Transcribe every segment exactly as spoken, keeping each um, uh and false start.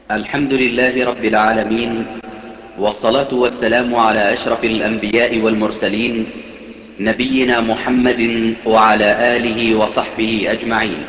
الحمد لله رب العالمين، والصلاة والسلام على أشرف الأنبياء والمرسلين، نبينا محمد وعلى آله وصحبه أجمعين.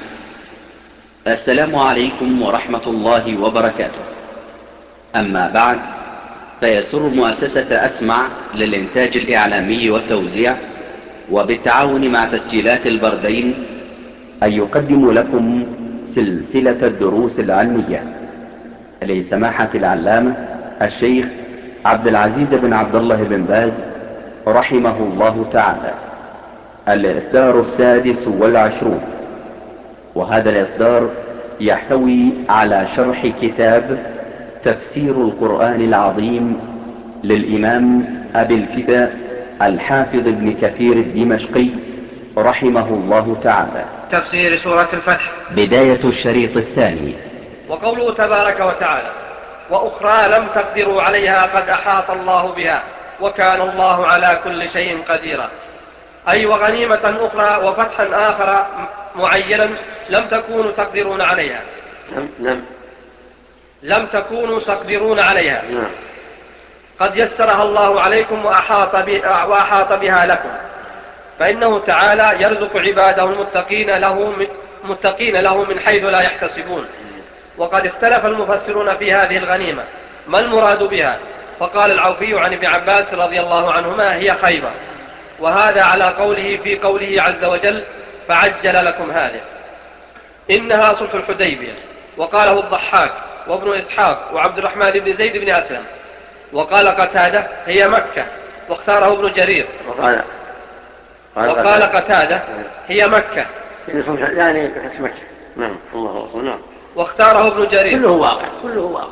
السلام عليكم ورحمة الله وبركاته. أما بعد، فيسر مؤسسة أسمع للإنتاج الإعلامي والتوزيع وبالتعاون مع تسجيلات البردين أن يقدم لكم سلسلة الدروس العلمية لسماحة العلامة الشيخ عبد العزيز بن عبد الله بن باز رحمه الله تعالى، الإصدار السادس والعشرون. وهذا الإصدار يحتوي على شرح كتاب تفسير القرآن العظيم للإمام أبي الفداء الحافظ ابن كثير الدمشقي رحمه الله تعالى، تفسير سورة الفتح. بداية الشريط الثاني. وقوله تبارك وتعالى: وأخرى لم تقدروا عليها قد أحاط الله بها وكان الله على كل شيء قديرا. أي وغنيمة أخرى وفتحا آخر معينا لم تكونوا تقدرون عليها. لم, لم. لم تكونوا تقدرون عليها نعم. قد يسرها الله عليكم وأحاط, وأحاط بها لكم، فإنه تعالى يرزق عباده المتقين له من, متقين له من حيث لا يحتسبون. وقد اختلف المفسرون في هذه الغنيمة ما المراد بها، فقال العوفي عن ابن عباس رضي الله عنهما: هي خيبر. وهذا على قوله في قوله عز وجل: فعجل لكم هذه، إنها صلح الحديبية. وقاله الضحاك وابن إسحاق وعبد الرحمن بن زيد بن أسلم. وقال قتادة: هي مكة، واختاره ابن جرير. وقال, وقال قتادة: هي مكة، يعني فتح مكة. نعم. الله أكبر. نعم. واختاره ابن جرير. كله واقع، كله واقع.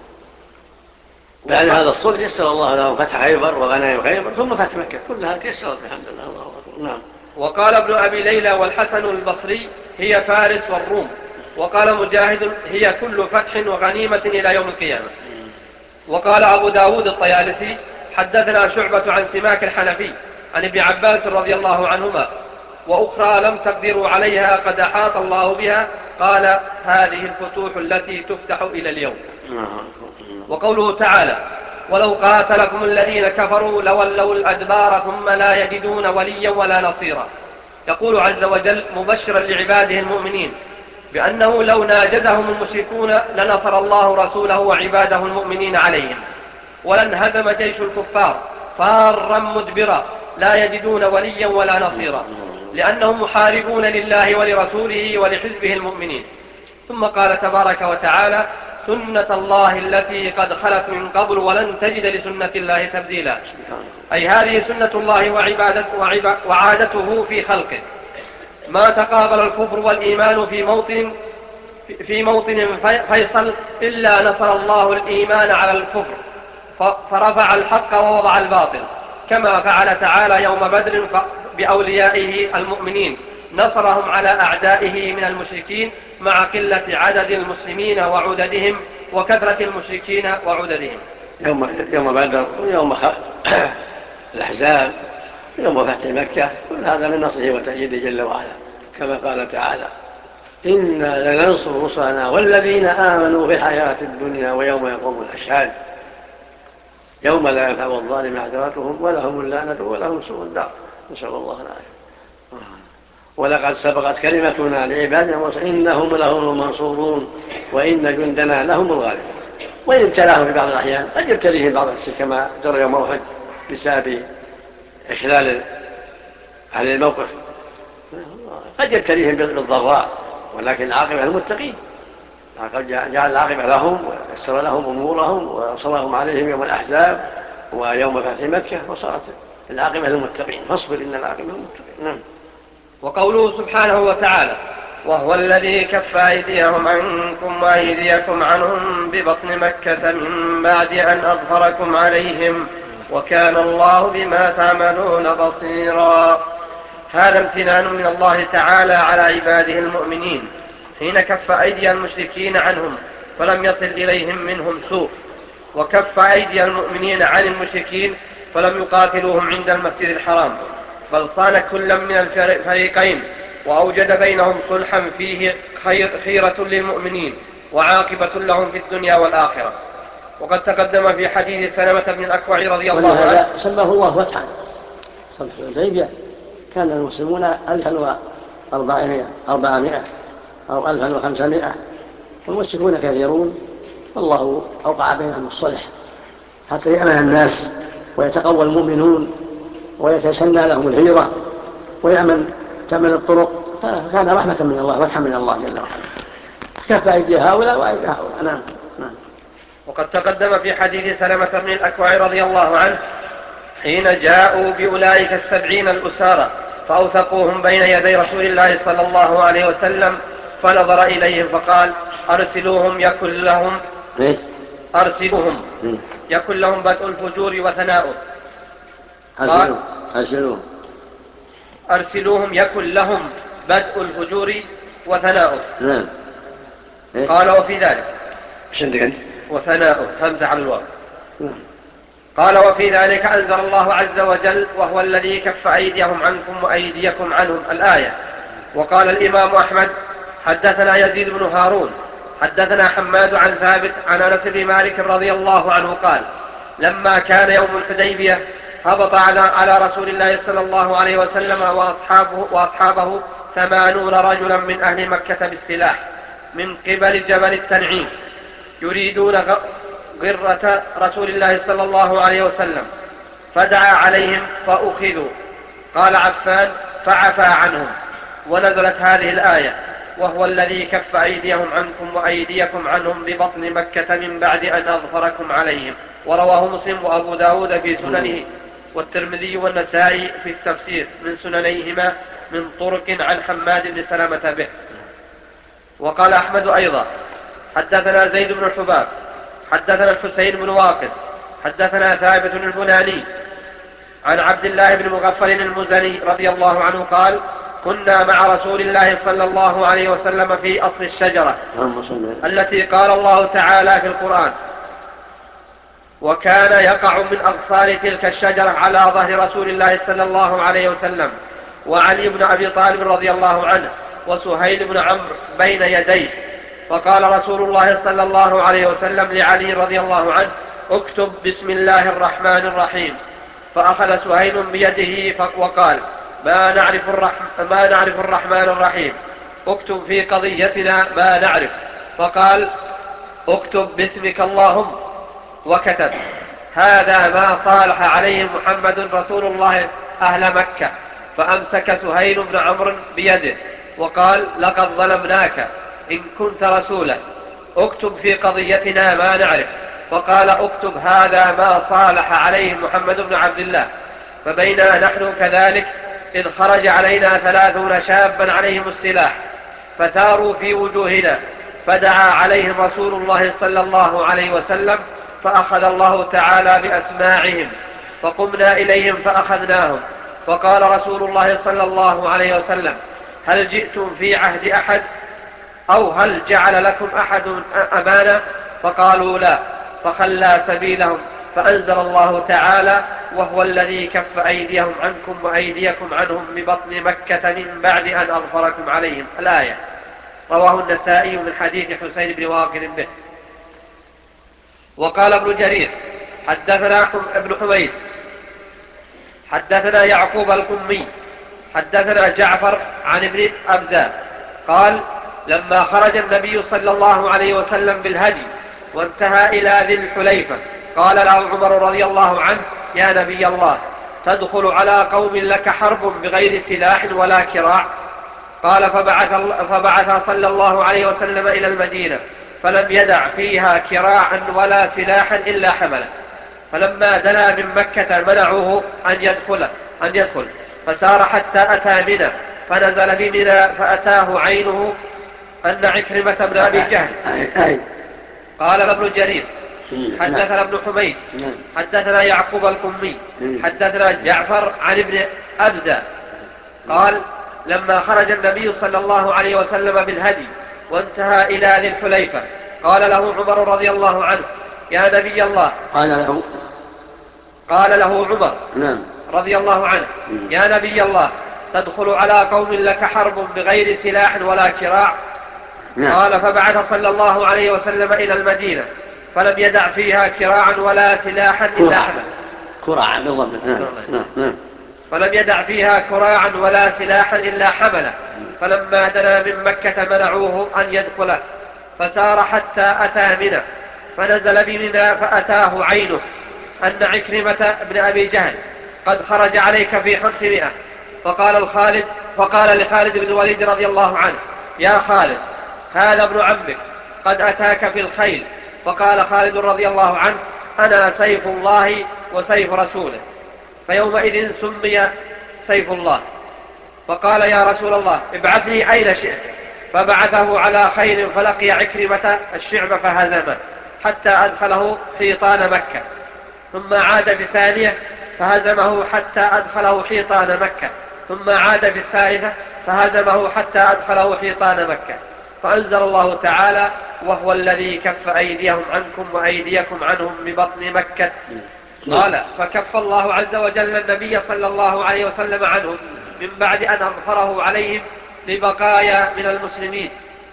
لأن هذا الصلح يسر الله له فتح خيبر وغنائم خيبر ثم فتح مكة، كلها تيسرت الحمد لله. الله أكبر. نعم. وقال ابن أبي ليلى والحسن البصري: هي فارس والروم. وقال مجاهد: هي كل فتح وغنيمة إلى يوم القيامة. وقال أبو داود الطيالسي: حدثنا شعبة عن سماك الحنفي عن ابن عباس رضي الله عنهما: وأخرى لم تقدروا عليها قد أحاط الله بها، قال: هذه الفتوح التي تفتح إلى اليوم. وقوله تعالى: ولو قاتلكم الذين كفروا لولوا الأدبار ثم لا يجدون وليا ولا نصيرا. يقول عز وجل مبشرا لعباده المؤمنين بأنه لو ناجزهم المشركون لنصر الله رسوله وعباده المؤمنين عليهم، ولانهزم جيش الكفار فارا مدبرا لا يجدون وليا ولا نصيرا، لأنهم محاربون لله ولرسوله ولحزبه المؤمنين. ثم قال تبارك وتعالى: سنة الله التي قد خلت من قبل ولن تجد لسنة الله تبديلا. أي هذه سنة الله وعبادته وعادته في خلقه، ما تقابل الكفر والإيمان في موطن في موطن فيصل إلا نصر الله الإيمان على الكفر فرفع الحق ووضع الباطل، كما فعل تعالى يوم بدر بأوليائه المؤمنين، نصرهم على أعدائه من المشركين مع قلة عدد المسلمين وعددهم وكثرة المشركين وعددهم. يوم, يوم بدر ويوم الأحزاب ويوم فتح مكة، كل هذا من نصره وتأييده جل وعلا، كما قال تعالى: إنا لننصر رسلنا والذين آمنوا في الحياة الدنيا ويوم يقوم الأشهاد، يوم لا ينفع الظالم معذرتهم ولهم اللعنة ولهم سوء الدار، نسأل الله العافية. ولقد سبقت كلمتنا لعبادنا المرسلين إنهم لهم المنصورون وإن جندنا لهم الغالبون. وإن ابتلاهم في بعض الأحيان قد يبتليهم بعض الشيء كما جرى يوم أحد بسبب إخلال أهل الموقف، قد يبتليهم بالضراء، ولكن العاقبة للمتقين. قد جعل العاقبة لهم ويسر لهم أمورهم وصلهم عليهم يوم الأحزاب ويوم فتح مكة، وصارت العاقبة للمتقين، فاصبر إن العاقبة للمتقين. نعم. وقوله سبحانه وتعالى: وهو الذي كف أيديهم عنكم وأيديكم عنهم ببطن مكة من بعد أن أظهركم عليهم وكان الله بما تعملون بصيرا. هذا امتنان من الله تعالى على عباده المؤمنين حين كف أيدي المشركين عنهم فلم يصل إليهم منهم سوء، وكف أيدي المؤمنين عن المشركين فلم يقاتلوهم عند المسجد الحرام، بل صان كل من الفريقين وأوجد بينهم صلحا فيه خير خيرة للمؤمنين وعاقبة لهم في الدنيا والآخرة. وقد تقدم في حديث سلمة بن الأكوع رضي الله عنه. ولهذا سماه الله فتحا. صلح الحديبية كان المسلمون ألفا وأربعمائة أو ألفا وخمسمائة، والمشركون كثيرون، والله أوقع بينهم الصلح حتى يأمن الناس ويتقوى المؤمنون ويتسنى لهم الهجرة ويأمن تأمن الطرق، فكان رحمة من الله فتحا من الله جل وعلا، كف أيدي هؤلاء وأيدي هؤلاء. نعم. نعم. وقد تقدم في حديث سلمة بن الأكوع رضي الله عنه حين جاءوا بأولئك السبعين الأسارى فأوثقوهم بين يدي رسول الله صلى الله عليه وسلم، فنظر إليهم فقال: أرسلوهم يكن لهم أرسلوهم يكن لهم بدء الفجور وثناؤه. قال: أرسلوهم أرسلوهم يكن لهم بدء الفجور وثناؤه. نعم. قال: وفي ذلك شندك وثناؤه همزة على الواو. قال: وفي ذلك أنزل الله عز وجل: وهو الذي كف أيديهم عنكم وأيديكم عنهم، الآية. وقال الإمام أحمد: حدثنا يزيد بن هارون حدثنا حماد عن ثابت عن أنس بن مالك رضي الله عنه قال: لما كان يوم الحديبية هبط على رسول الله صلى الله عليه وسلم وأصحابه, وأصحابه ثمانون رجلا من أهل مكة بالسلاح من قبل جبل التنعيم يريدون غرة رسول الله صلى الله عليه وسلم، فدعا عليهم فأخذوا. قال عفان: فعفى عنهم، ونزلت هذه الآية: وهو الذي كف أيديهم عنكم وأيديكم عنهم ببطن مكة من بعد أن أظفركم عليهم. ورواه مسلم وأبو داود في سننه، والترمذي والنسائي في التفسير من سننيهما من طرق عن حماد بن سلمة به. وقال أحمد أيضا: حدثنا زيد بن الحباب حدثنا الحسين بن واقد حدثنا ثابت البناني عن عبد الله بن مغفل المزني رضي الله عنه قال: كنا مع رسول الله صلى الله عليه وسلم في أصل الشجرة التي قال الله تعالى في القرآن: وكان يقع من أغصان تلك الشجرة على ظهر رسول الله صلى الله عليه وسلم وعلي بن أبي طالب رضي الله عنه وسهيل بن عمرو بين يديه. فقال رسول الله صلى الله عليه وسلم لعلي رضي الله عنه: اكتب بسم الله الرحمن الرحيم. فأخذ سهيل بيده وقال: ما نعرف, الرحم ما نعرف الرحمن الرحيم، اكتب في قضيتنا ما نعرف. فقال: اكتب باسمك اللهم. وكتب: هذا ما صالح عليه محمد رسول الله أهل مكة. فأمسك سهيل بن عمرو بيده وقال: لقد ظلمناك إن كنت رسولا، اكتب في قضيتنا ما نعرف. فقال: اكتب هذا ما صالح عليه محمد بن عبد الله. فبينا نحن كذلك إذ خرج علينا ثلاثون شابا عليهم السلاح فثاروا في وجوهنا، فدعا عليهم رسول الله صلى الله عليه وسلم، فأخذ الله تعالى بأسماعهم، فقمنا إليهم فأخذناهم. فقال رسول الله صلى الله عليه وسلم: هل جئتم في عهد أحد أو هل جعل لكم أحد أمانة؟ فقالوا لا، فخلى سبيلهم، فأنزل الله تعالى: وهو الذي كف أيديهم عنكم وأيديكم عنهم ببطن مكة من بعد أن أظفركم عليهم، الآية. رواه النسائي من حديث حسين بن واقد به. وقال ابن جرير: حدثنا ابن حميد حدثنا يعقوب القمي حدثنا جعفر عن ابن أبزة قال: لما خرج النبي صلى الله عليه وسلم بالهدي وانتهى إلى ذي الحليفة قال له عمر رضي الله عنه: يا نبي الله، تدخل على قوم لك حرب بغير سلاح ولا كراع؟ قال: فبعث, فبعث صلى الله عليه وسلم إلى المدينة فلم يدع فيها كراعا ولا سلاحا إلا حمله. فلما دنا من مكة منعوه أن يدخل, أن يدخل فسار حتى أتى منى فنزل بمنى فأتاه عينه أن عكرمة بن أبي جهل. قال ابن جرير: حدثنا ابن حميد حدثنا يعقوب القمي حدثنا جعفر عن ابن أبزة قال: لما خرج النبي صلى الله عليه وسلم بالهدي وانتهى إلى ذي الحليفة قال له عمر رضي الله عنه: يا نبي الله. قال له قال له عمر نعم رضي الله عنه: يا نبي الله، تدخل على قوم لك حرب بغير سلاح ولا كراع؟ نعم. قال فبعث صلى الله عليه وسلم إلى المدينة فلم يدع فيها كراعا ولا سلاحا إلا حمل كراعا بالضبط. نعم. نعم. نعم. فلم يدع فيها كراعا ولا سلاحا إلا حمله. فلما دنا من مكة منعوه أن يدخله فسار حتى أتى منى فنزل بمنى فأتاه عينه أن عكرمة بن أبي جهل قد خرج عليك في خمسمائة. فقال الخالد فقال لخالد بن الوليد رضي الله عنه يا خالد هذا ابن عمك قد أتاك في الخيل. فقال خالد رضي الله عنه أنا سيف الله وسيف رسوله. فيومئذ سمي سيف الله. فقال يا رسول الله ابعثني أين شئت. فبعثه على خيل فلقي عكرمة الشعب فهزمه حتى أدخله حيطان مكة. ثم عاد في الثانية فهزمه حتى أدخله حيطان مكة. ثم عاد في الثالثة فهزمه حتى أدخله حيطان مكة. فأنزل الله تعالى وهو الذي كف أيديهم عنكم وأيديكم عنهم ببطن مكة. قال فكف الله عز وجل النبي صلى الله عليه وسلم عنهم من بعد أن أظفره عليهم لبقايا من المسلمين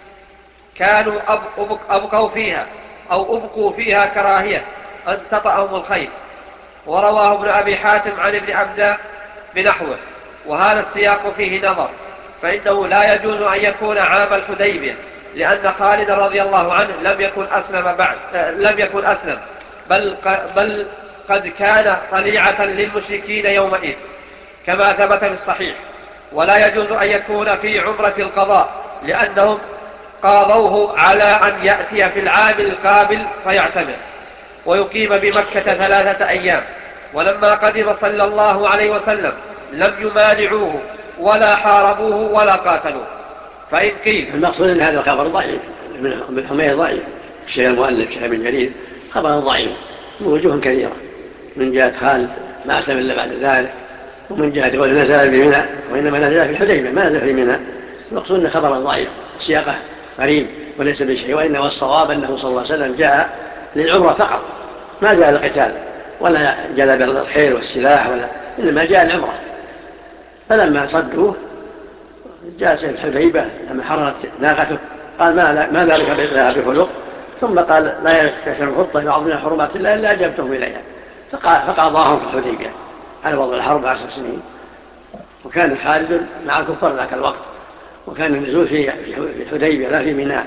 كانوا أبقوا فيها أو أبقوا فيها كراهية أن تطأهم الخيل. ورواه ابن أبي حاتم عن ابن أبزة بنحوه. وهذا السياق فيه نظر فإنه لا يجوز أن يكون عام الحديبية لأن خالد رضي الله عنه لم يكن أسلم بعد لم يكن أسلم بل, بل قد كان طليعة للمشركين يومئذ كما ثبت في الصحيح. ولا يجوز أن يكون في عمرة القضاء لأنهم قاضوه على أن يأتي في العام القابل فيعتمر ويقيم بمكة ثلاثة أيام. ولما قدم صلى الله عليه وسلم لم يمانعوه ولا حاربوه ولا قاتلوه. فإن قيل المقصود أن هذا الخبر ضعيف ابن حميد ضعيف. الشيخ المؤلف شيخ بن جرير خبر ضعيف من وجوه كثيرة من جهة خالد ما أسلم إلا بعد ذلك ومن جهة قول نزل بمنى وإنما نزل في الحديبية ما نزل في منى. المقصود أن خبر ضعيف سياقه غريب وليس بشيء. وإنما الصواب أنه صلى الله عليه وسلم جاء للعمرة فقط ما جاء للقتال ولا جلب الخيل والسلاح ولا إنما جاء العمرة. فلما صدوه جاء سيف الحديبة لما حررت ناقته قال ما, ما ذلك بخلق. ثم قال لا يكسر الخطة بعضنا حرمات الله إلا أجبتهم إليها. فقاضاهم في الحديبية على وضع الحرب عشر سنين. وكان خالد مع الكفار ذاك الوقت وكان النزول في الحديبية لا في منى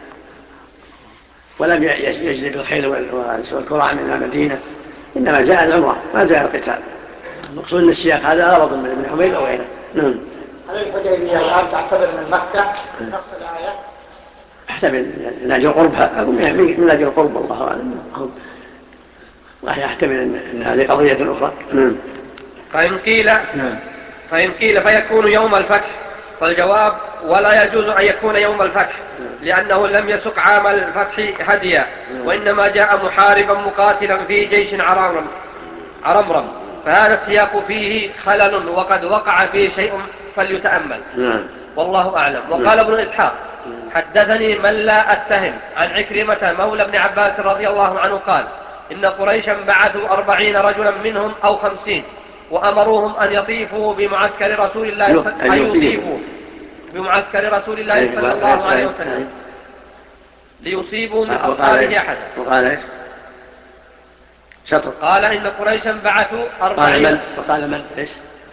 ولم يجلب الخيل والكراع من المدينة إنما جاء العمرة ما جاء القتال. المقصود أن السياق هذا غلط من ابن حميد أو غيره. نعم. هل الحديبية الآن تعتبر من مكة نص الآية؟ احتمل من أجل قربها أو من أجل قرب الله أعلم. ويحتمل أن هذه قضية أخرى. نعم. فإن قيل فإن قيل فيكون يوم الفتح فالجواب ولا يجوز أن يكون يوم الفتح لأنه لم يسق عام الفتح هديا وإنما جاء محاربا مقاتلا في جيش عرمرم عرمرم فهذا السياق فيه خلل وقد وقع فيه شيء فليتأمل. والله أعلم. وقال ابن إسحاق حدثني من لا أتهم عن عكرمة مولى ابن عباس رضي الله عنه قال إن قريشا بعثوا أربعين رجلا منهم أو خمسين وأمروهم أن يطيفوا بمعسكر رسول الله أن يطيفوا بمعسكر رسول الله صلى الله عليه وسلم ليصيبوا من أصحابه أحدا. وقال إيش؟ شطر. قال إن قريشا بعثوا أربعين. قال من؟ وقال من؟ إيش؟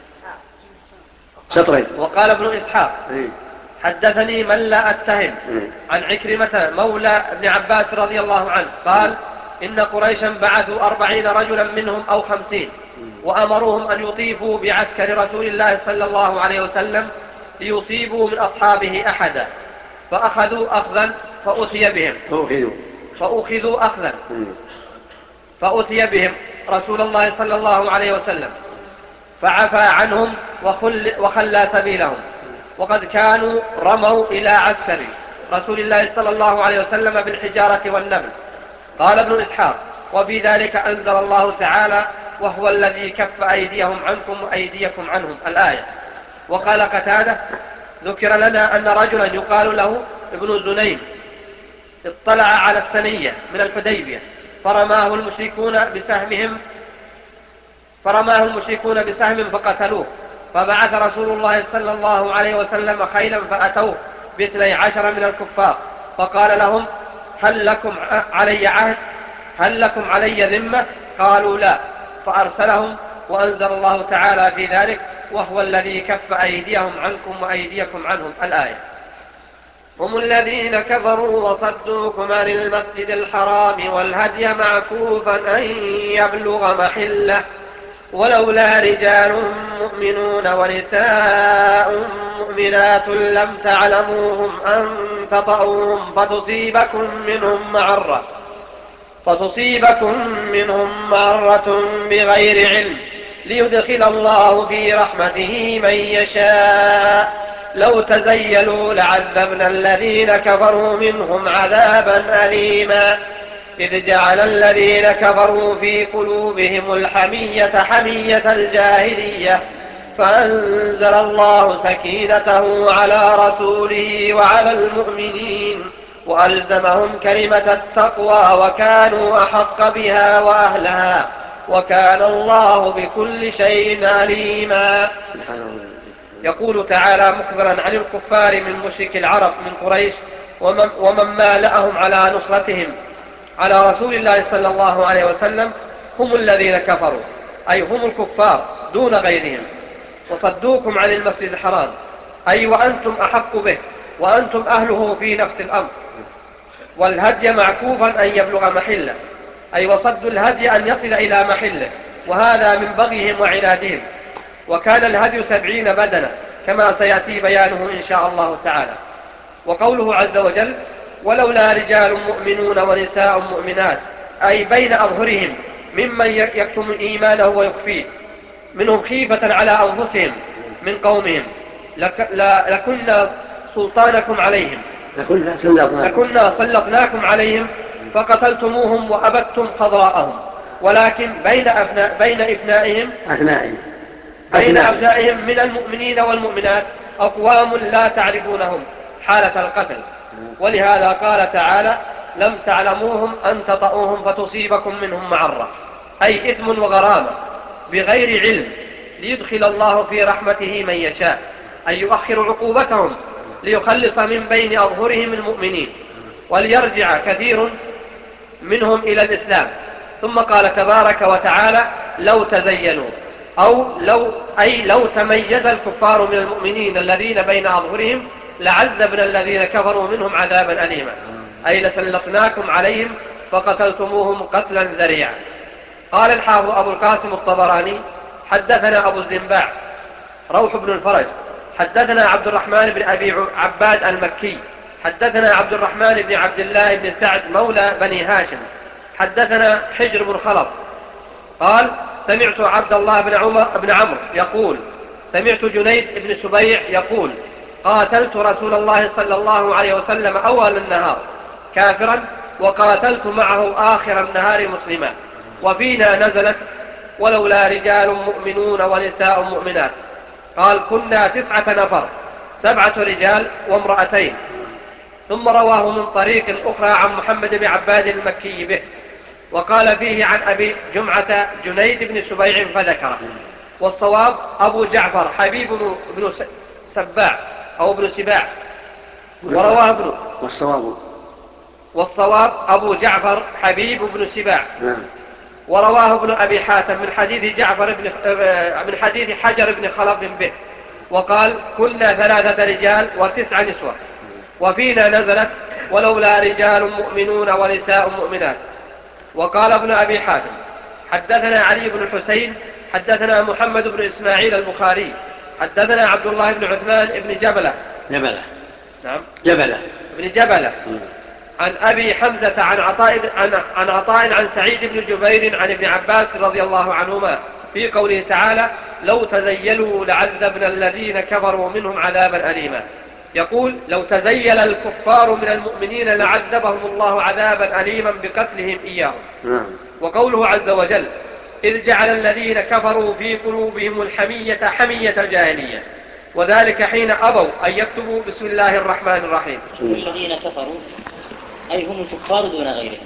شطرين. وقال ابن إسحاق حدثني من لا أتهم عن عكرمة مولى ابن عباس رضي الله عنه قال إن قريشا بعثوا أربعين رجلا منهم أو خمسين وأمروهم أن يطيفوا بعسكر رسول الله صلى الله عليه وسلم ليصيبوا من أصحابه أحدا فأخذوا أخذا فأتي بهم فأخذوا فأخذوا أخذا فأتي بهم رسول الله صلى الله عليه وسلم فعفى عنهم وخل وخلى سبيلهم وقد كانوا رموا إلى عسكر رسول الله صلى الله عليه وسلم بالحجارة والنبل. قال ابن إسحاق وفي ذلك أنزل الله تعالى وهو الذي كف أيديهم عنكم وأيديكم عنهم الآية. وقال قتادة ذكر لنا أن رجلا يقال له ابن زنيم اطلع على الثنية من الحديبية فرماه المشركون بسهمهم فرماه المشركون بسهم فقتلوه فبعث رسول الله صلى الله عليه وسلم خيلا فأتوه باثني عشر من الكفار فقال لهم هل لكم علي عهد؟ هل لكم علي ذمة؟ قالوا لا، فأرسلهم وأنزل الله تعالى في ذلك وهو الذي كف أيديهم عنكم وأيديكم عنهم الآية. هم الذين كفروا وصدوكم عن المسجد الحرام والهدي معكوفا أن يبلغ محله ولولا رجال مؤمنون ونساء مؤمنات لم تعلموهم أن تطؤوهم فتصيبكم منهم معرة فتصيبكم منهم معرة بغير علم ليدخل الله في رحمته من يشاء لو تزيلوا لعذبنا الذين كفروا منهم عذابا أليما إذ جعل الذين كفروا في قلوبهم الحمية حمية الجاهلية فأنزل الله سكينته على رسوله وعلى المؤمنين وألزمهم كلمة التقوى وكانوا أحق بها وأهلها وكان الله بكل شيء عليما. يقول تعالى مخبرا عن الكفار من مشرك العرب من قريش ومن, ومن مالأهم على نصرتهم على رسول الله صلى الله عليه وسلم هم الذين كفروا، أي هم الكفار دون غيرهم، وصدوكم عن المسجد الحرام، أي وأنتم أحق به وأنتم أهله في نفس الأمر، والهدي معكوفا أن يبلغ محله، أي وصدوا الهدي أن يصل إلى محله، وهذا من بغيهم وعنادهم. وكان الهدي سبعين بدنة كما سيأتي بيانه إن شاء الله تعالى. وقوله عز وجل ولولا رجال مؤمنون ونساء مؤمنات، أي بين أظهرهم ممن يكتم إيمانه ويخفيه منهم خيفة على أنفسهم من قومهم لك لكنا سلطانكم عليهم لكنا سلطناكم, لكنا سلطناكم عليهم فقتلتموهم وأبدتم خضراءهم، ولكن بين, أفناء بين إفنائهم أثنائهم بين أبنائهم من المؤمنين والمؤمنات أقوام لا تعرفونهم حالة القتل، ولهذا قال تعالى لم تعلموهم أن تطؤوهم فتصيبكم منهم معرة، أي إثم وغرامة بغير علم ليدخل الله في رحمته من يشاء، أي يؤخر عقوبتهم ليخلص من بين أظهرهم المؤمنين وليرجع كثير منهم إلى الإسلام. ثم قال تبارك وتعالى لو تزينوا، أو لو أي لو تميز الكفار من المؤمنين الذين بين أظهرهم لعذبنا الذين كفروا منهم عذابا أليما، أي لسلطناكم عليهم فقتلتموهم قتلا ذريعا. قال الحافظ أبو القاسم الطبراني حدثنا أبو الزنباع روح بن الفرج حدثنا عبد الرحمن بن أبي عباد المكي حدثنا عبد الرحمن بن عبد الله بن سعد مولى بني هاشم حدثنا حجر بن خلف قال سمعت عبد الله بن عمر بن عمرو يقول سمعت جنيد بن سبيع يقول قاتلت رسول الله صلى الله عليه وسلم أول النهار كافرا وقاتلت معه آخر النهار مسلما، وفينا نزلت ولولا رجال مؤمنون ونساء مؤمنات. قال كنا تسعة نفر سبعة رجال وامرأتين. ثم رواه من طريق أخرى عن محمد بن عباد المكي به، وقال فيه عن أبي جمعة جنيد بن سبيع فذكره، والصواب أبو جعفر حبيب بن سباع أو ابن سباع ورواه ابن والصواب والصواب أبو جعفر حبيب بن سباع ورواه ابن أبي حاتم من حديث جعفر بن من حديث حجر بن خلف به، وقال كنا ثلاثة رجال وتسع نسوة، وفينا نزلت ولولا رجال مؤمنون ونساء مؤمنات. وقال ابن أبي حاتم حدثنا علي بن الحسين حدثنا محمد بن إسماعيل البخاري حدثنا عبد الله بن عثمان بن جبلة جبلة نعم جبلة بن جبلة عن أبي حمزة عن عطاء عن, عن عطاء عن سعيد بن جبير عن ابن عباس رضي الله عنهما في قوله تعالى لو تزيلوا لعذبنا الذين كفروا منهم عذابا أليما. يقول لو تزيل الكفار من المؤمنين لعذبهم الله عذابا أليما بقتلهم إياهم. وقوله عز وجل إذ جعل الذين كفروا في قلوبهم الحمية حمية الجاهلية، وذلك حين أبوا أن يكتبوا بسم الله الرحمن الرحيم. الذين كفروا أي هم الكفار دون غيرهم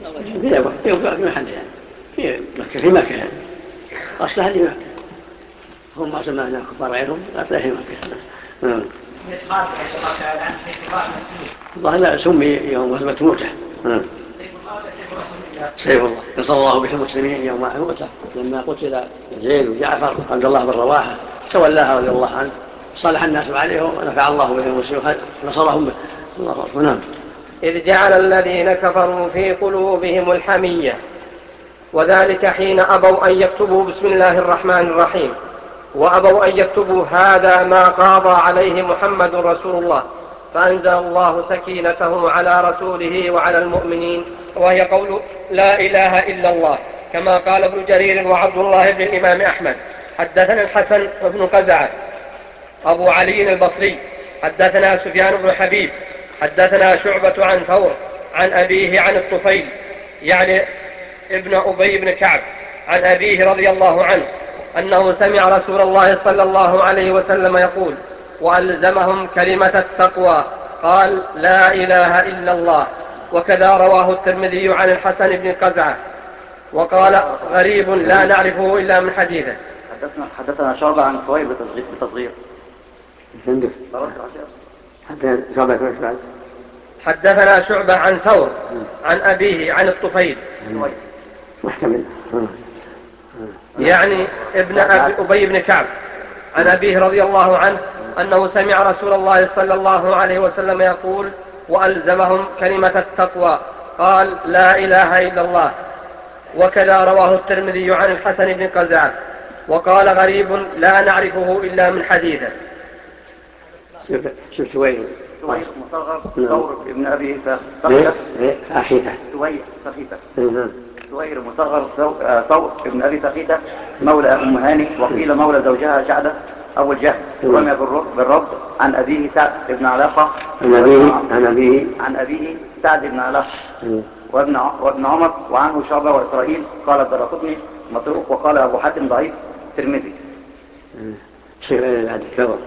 في محل يعني في مكة في مكة يعني أصلها لمكة هم ما سمعنا كفار غيرهم أصلها في مكة. تسمية خالد كما قال عن سيف الله المسلول. الله لا سمي يوم غزوة موته. سيف الله ولا سيف رسول الله؟ سيف الله. نصر الله به المسلمين يوم موته لما قتل زيد وجعفر وعبد الله بن رواحة تولاها رضي الله عنه، صالح الناس عليه ونفع الله به المسلمين نصرهم به. الله أكبر. نعم. إذ جعل الذين كفروا في قلوبهم الحمية، وذلك حين أبوا أن يكتبوا بسم الله الرحمن الرحيم، وأبوا أن يكتبوا هذا ما قاضى عليه محمد رسول الله، فأنزل الله سكينته على رسوله وعلى المؤمنين، وهي قول لا إله إلا الله، كما قال ابن جرير وعبد الله بن الإمام أحمد. حدثنا الحسن بن قزعة أبو علي البصري حدثنا سفيان بن حبيب حدثنا شعبة عن ثور عن أبيه عن الطفيل يعني ابن أبي بن كعب عن أبيه رضي الله عنه أنه سمع رسول الله صلى الله عليه وسلم يقول: وألزمهم كلمة التقوى، قال: لا إله إلا الله. وكذا رواه الترمذي عن الحسن بن قزعة وقال: غريب لا نعرفه إلا من حديثه. حدثنا حدثنا شعبة عن ثوير بتصغير. حدثنا شعبة عن ثور عن أبيه عن الطفيل محتمل يعني ابن أبي بن كعب عن أبيه رضي الله عنه أنه سمع رسول الله صلى الله عليه وسلم يقول: وألزمهم كلمة التقوى، قال: لا إله إلا الله. وكذا رواه الترمذي عن الحسن بن قزعة وقال: غريب لا نعرفه إلا من حديثه. شوف ثوير ثوير مصغر ثور ابن أبي فخيتة فخيتة ثوير فخيتة ثوير مصغر ثور ابن أبي فخيتة مولى أم هاني، وقيل مولى زوجها شعدة أبو الجهل، رمي بالرب عن أبيه سعد بن علاقة عن أبيه عن أبيه عن أبيه سعد بن علاقة وابن وابن عمر، وعنه شعبة وإسرائيل. قال الدرقطني متروك، وقال أبو حاتم ضعيف. ترمذي. شيء بعد ثور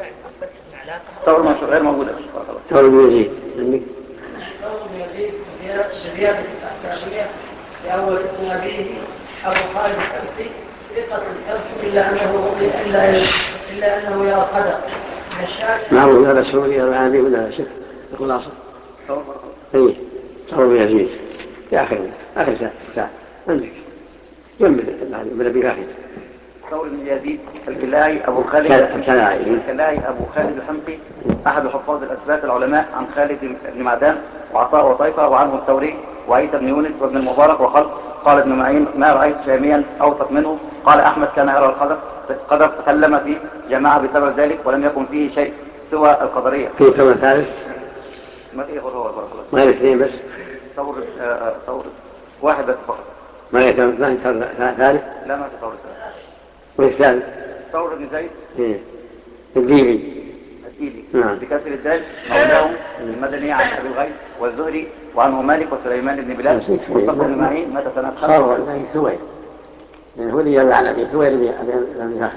ثور مش غير موجودة. ثور بن يزيد ثور بن يزيد زيادة التأشيرية لأول اسم أبيه أبو خالد الحمصي ثقة الحفظ إلا أنه إلا إلا أنه يرى القدر من الشام. معروف هذا سوري ولا عادي ولا شيء الخلاصة. إيه ثور بن يزيد في آخر آخر ساعة ساعة عندك جنب من أبي فاخد. ثور بن يزيد الكلاعي أبو خالد الكلاعي أبو خالد الحمصي أحد حفاظ الأثبات العلماء عن خالد بن معدان وعطاء وطيفة، وعنه الثوري وعيسى بن يونس وابن المبارك وخلق. قال ابن معين: ما رأيت شاميا أوثق منه. قال أحمد: كان يرى القدر قدر تكلم فيه جماعة بسبب ذلك، ولم يكن فيه شيء سوى القدرية. في كم ثالث؟ ما فيه غير هو ما الاثنين بس. ثور آه ثور واحد بس فقط. ما يكون ما ثالث؟ لا ما في ثور ثالث. والثالث ثور بن زيد إيه الديلي الديلي نعم بكسر الدال، مولاه المدني عن أبي الغيث والزهري، وعنه مالك وسليمان بن بلال. مصطفى بن معين مات سنة خمسة. صار والله ثوير يعني هو اللي يروي عن أبي ثوير بن فاخد.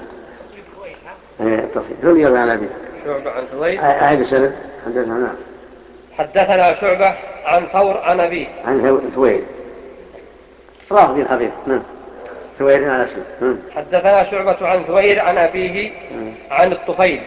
ايه التصريح هو اللي يروي عن أبي. شعبة عن ثوير أعيد السند. حدثنا نعم حدثنا شعبة عن ثور عن أبيه عن ثوير رافض الحبيب. نعم ثوير على اسمه. حدثنا شعبة عن ثوير عن أبيه عن الطفيل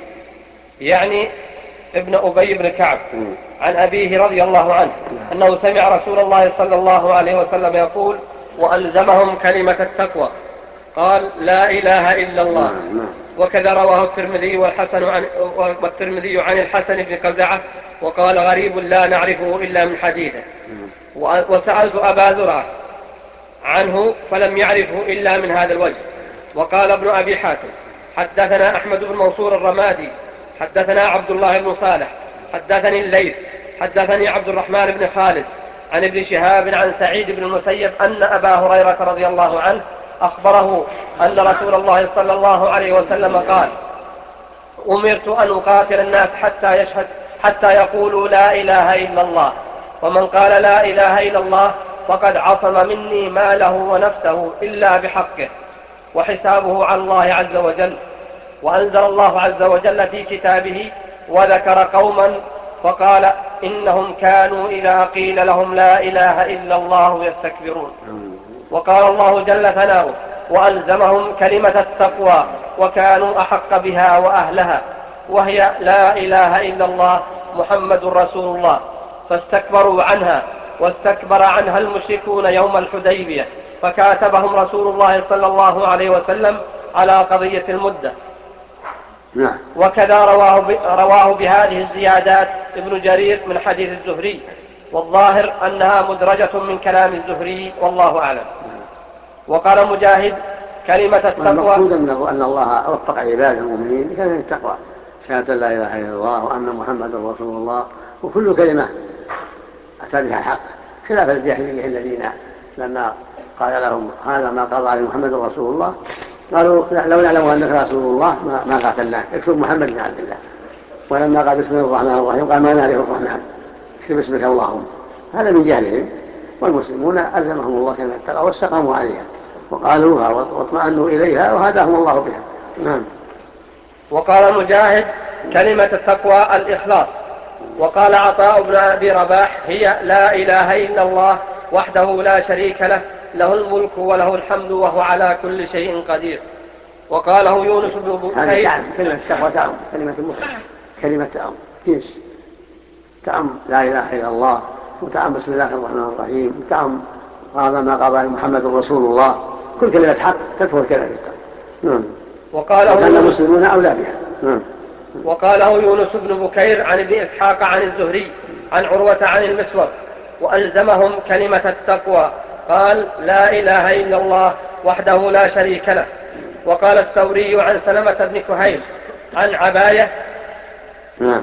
يعني ابن أبي بن كعب عن أبيه رضي الله عنه أنه سمع رسول الله صلى الله عليه وسلم يقول: وألزمهم كلمة التقوى، قال: لا إله إلا الله. وكذا رواه الترمذي والحسن عن والترمذي عن الحسن بن قزعة وقال: غريب لا نعرفه إلا من حديثه. وسألت أبا زرعة عنه فلم يعرفه إلا من هذا الوجه. وقال ابن أبي حاتم: حدثنا أحمد بن منصور الرمادي حدثنا عبد الله بن صالح حدثني الليث حدثني عبد الرحمن بن خالد عن ابن شهاب عن سعيد بن المسيب أن أبا هريرة رضي الله عنه أخبره أن رسول الله صلى الله عليه وسلم قال: أمرت أن أقاتل الناس حتى يشهد حتى يقولوا لا إله إلا الله، ومن قال لا إله إلا الله فقد عصم مني ماله ونفسه إلا بحقه، وحسابه على الله عز وجل. وأنزل الله عز وجل في كتابه: وذكر قوما فقال إنهم كانوا إذا قيل لهم لا إله إلا الله يستكبرون. وقال الله جل ثناؤه: وألزمهم كلمة التقوى وكانوا أحق بها وأهلها. وهي لا إله إلا الله محمد رسول الله، فاستكبروا عنها، واستكبر عنها المشركون يوم الحديبية، فكاتبهم رسول الله صلى الله عليه وسلم على قضية المدة. نعم. وكذا رواه, ب... رواه بهذه الزيادات ابن جرير من حديث الزهري، والظاهر أنها مدرجة من كلام الزهري، والله أعلم. وقال مجاهد: كلمة التقوى. المقصود أن الله وفق عباده المؤمنين بكلمة التقوى، شهادة لا إله إلا الله وأن محمد رسول الله، وكل كلمة أتى بها الحق، خلاف الجاهلية الذين لما قال لهم هذا ما قال عليه محمد رسول الله قالوا لو نعلم أنك رسول الله ما قاتلناك، اكتب محمد بن عبد الله. ولما قال بسم الله الرحمن الرحيم قال ما نعرف الرحمن، اكتب اسمك اللهم. هذا من جهلهم، والمسلمون ألزمهم الله كلمة التقوى واستقاموا عليها وقالوها واطمأنوا إليها وهداهم الله بها. نعم. وقال مجاهد: كلمة التقوى الإخلاص. وقال عطاء بن أبي رباح: هي لا إله إلا الله وحده لا شريك له، له الملك وله الحمد وهو على كل شيء قدير. وقاله يونس بن بكير: كلمة التقوى تعم، كلمة المخلص، كلمة تعم جنس، تعم لا إله إلا الله، وتعم بسم الله الرحمن الرحيم، وتعم هذا ما قال محمد رسول الله، كل كلمة حق تدخل كلمة التقوى. نعم. وقاله المسلمون أولى بها. نعم. وقاله يونس بن بكير عن ابن إسحاق عن الزهري عن عروة عن المسور: وألزمهم كلمة التقوى، قال: لا إله إلا الله وحده لا شريك له. وقال الثوري عن سلمة بن كهيل عن عباية نعم.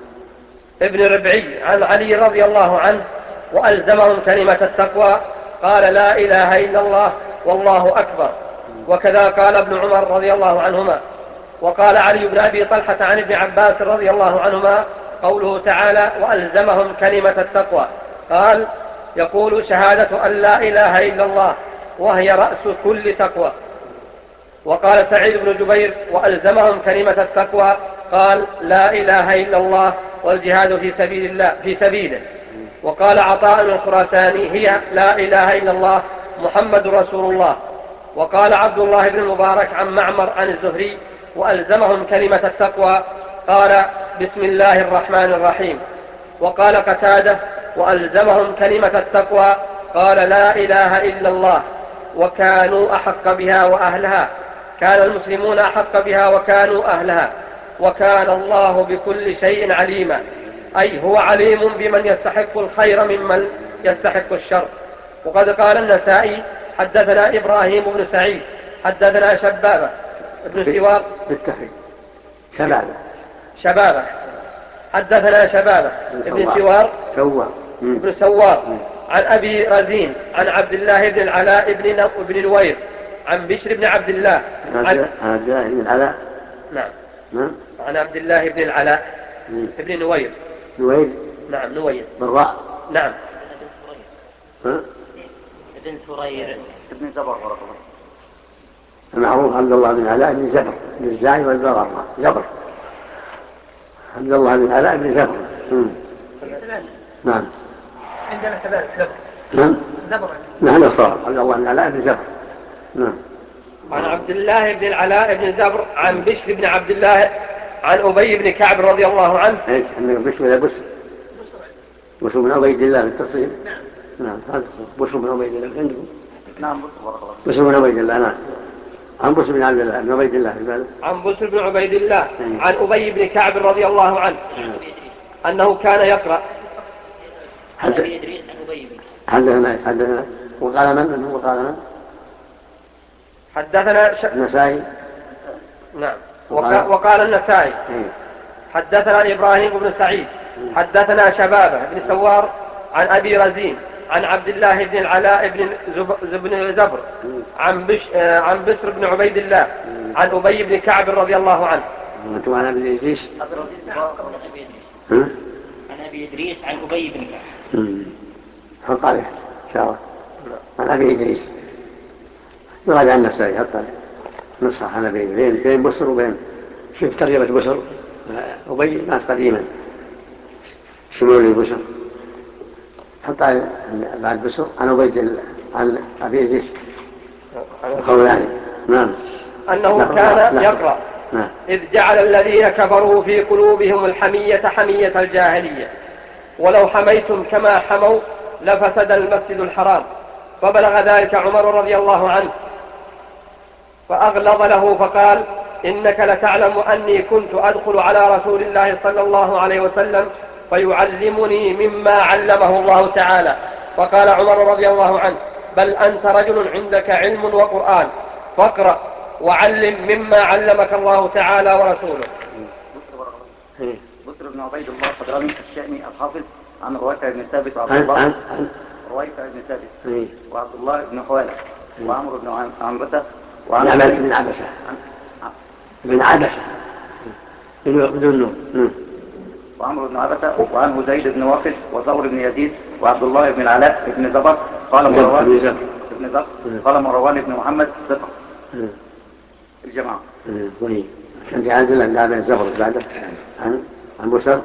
ابن ربعي عن علي رضي الله عنه: وألزمهم كلمة التقوى، قال: لا إله إلا الله والله أكبر. وكذا قال ابن عمر رضي الله عنهما. وقال علي بن أبي طلحة عن ابن عباس رضي الله عنهما قوله تعالى: وألزمهم كلمة التقوى، قال: يقول شهادة أن لا إله إلا الله وهي رأس كل تقوى. وقال سعيد بن جبير: وألزمهم كلمة التقوى، قال: لا إله إلا الله والجهاد في سبيل الله في سبيله. وقال عطاء الخراساني: هي لا إله إلا الله محمد رسول الله. وقال عبد الله بن المبارك عن معمر عن الزهري: وألزمهم كلمة التقوى، قال: بسم الله الرحمن الرحيم. وقال قتادة: وألزمهم كلمة التقوى، قال: لا إله إلا الله وكانوا أحق بها وأهلها، كان المسلمون أحق بها وكانوا أهلها، وكان الله بكل شيء عليما، أي هو عليم بمن يستحق الخير ممن يستحق الشر. وقد قال النسائي: حدثنا إبراهيم بن سعيد حدثنا شبابة ابن سوار بالتحريك شبابة شبابة حدثنا شبابة ابن سوار سوار ابن سوار عن أبي رزين عن عبد الله بن العلاء بن بن نوير عن بشر بن عبد الله عن عبد الله بن العلاء نعم نعم عن عبد الله بن العلاء بن نوير نوير نعم نوير بالراء نعم ابن ثرير ابن زبر ورقه المعروف عبد الله بن العلاء بن زبر بن الزاي والبغر زبر عبد الله بن العلاء بن زبر. نعم عندنا كذلك زبر نعم زبر نعم الصواب عبد الله بن العلاء بن زبر. نعم. عن عبد الله بن العلاء بن زبر عن بشر بن عبد الله عن أبي بن كعب رضي الله عنه. ايش بشر ولا بسر؟ بسر بن عبيد الله بالتصريف. نعم نعم هذا بسر بن عبيد الله عندكم. نعم بسر بسر بن عبيد الله. نعم عن بسر بن عبد الله بن عبيد الله في بالك. عن بسر بن عبيد الله عن أبي بن كعب رضي الله عنه أنه كان يقرأ. أبي إدريس عن أبي بن حدثنا حدثنا وقال من من وقال من حدثنا ش... النسائي. نعم وقال, وقال النسائي حدثنا إبراهيم بن سعيد حدثنا شبابة بن سوار عن أبي رزين عن عبد الله بن العلاء بن زب... زبر عن, بش... عن بسر بن عبيد الله عن أبي بن كعب رضي الله عنه. أنتم عن أبي إدريس؟ عن أبي إدريس عن أبي بن كعب. حط عليه إن شاء الله عن أبي إدريس يراجع النسائي حط عليه نصح عن أبي إدريس بين بسر وبين شوف ترجمة بسر أبي مات قديما شمول بسر حط عليه بعد بسر عن أبي عن أبي إدريس الخولاني. نعم أنه كان يقرأ نعم. إذ جعل الذين كفروا في قلوبهم الحمية حمية الجاهلية ولو حميتم كما حموا لفسد المسجد الحرام. فبلغ ذلك عمر رضي الله عنه فأغلظ له فقال إنك لتعلم أني كنت أدخل على رسول الله صلى الله عليه وسلم فيعلمني مما علمه الله تعالى. فقال عمر رضي الله عنه بل أنت رجل عندك علم وقرآن فاقرأ وعلم مما علمك الله تعالى ورسوله. بسر بن عبيد الله الحضرمي الشامي الحافظ عن رويفع بن ثابت وعبد الله رويفع بن ثابت وعبد الله بن حوالة وعمرو بن عنبسة وعن بن عبسة بن عبسة بدون نون وعمرو بن عبسة وعنه زيد بن واقد وزور بن يزيد وعبد الله بن العلاء بن زبر قال مروان بن زبر قال مروان بن محمد ثقة الجماعة. طيب كان عبد الله بن عبد الزبر بعده عن عن بسر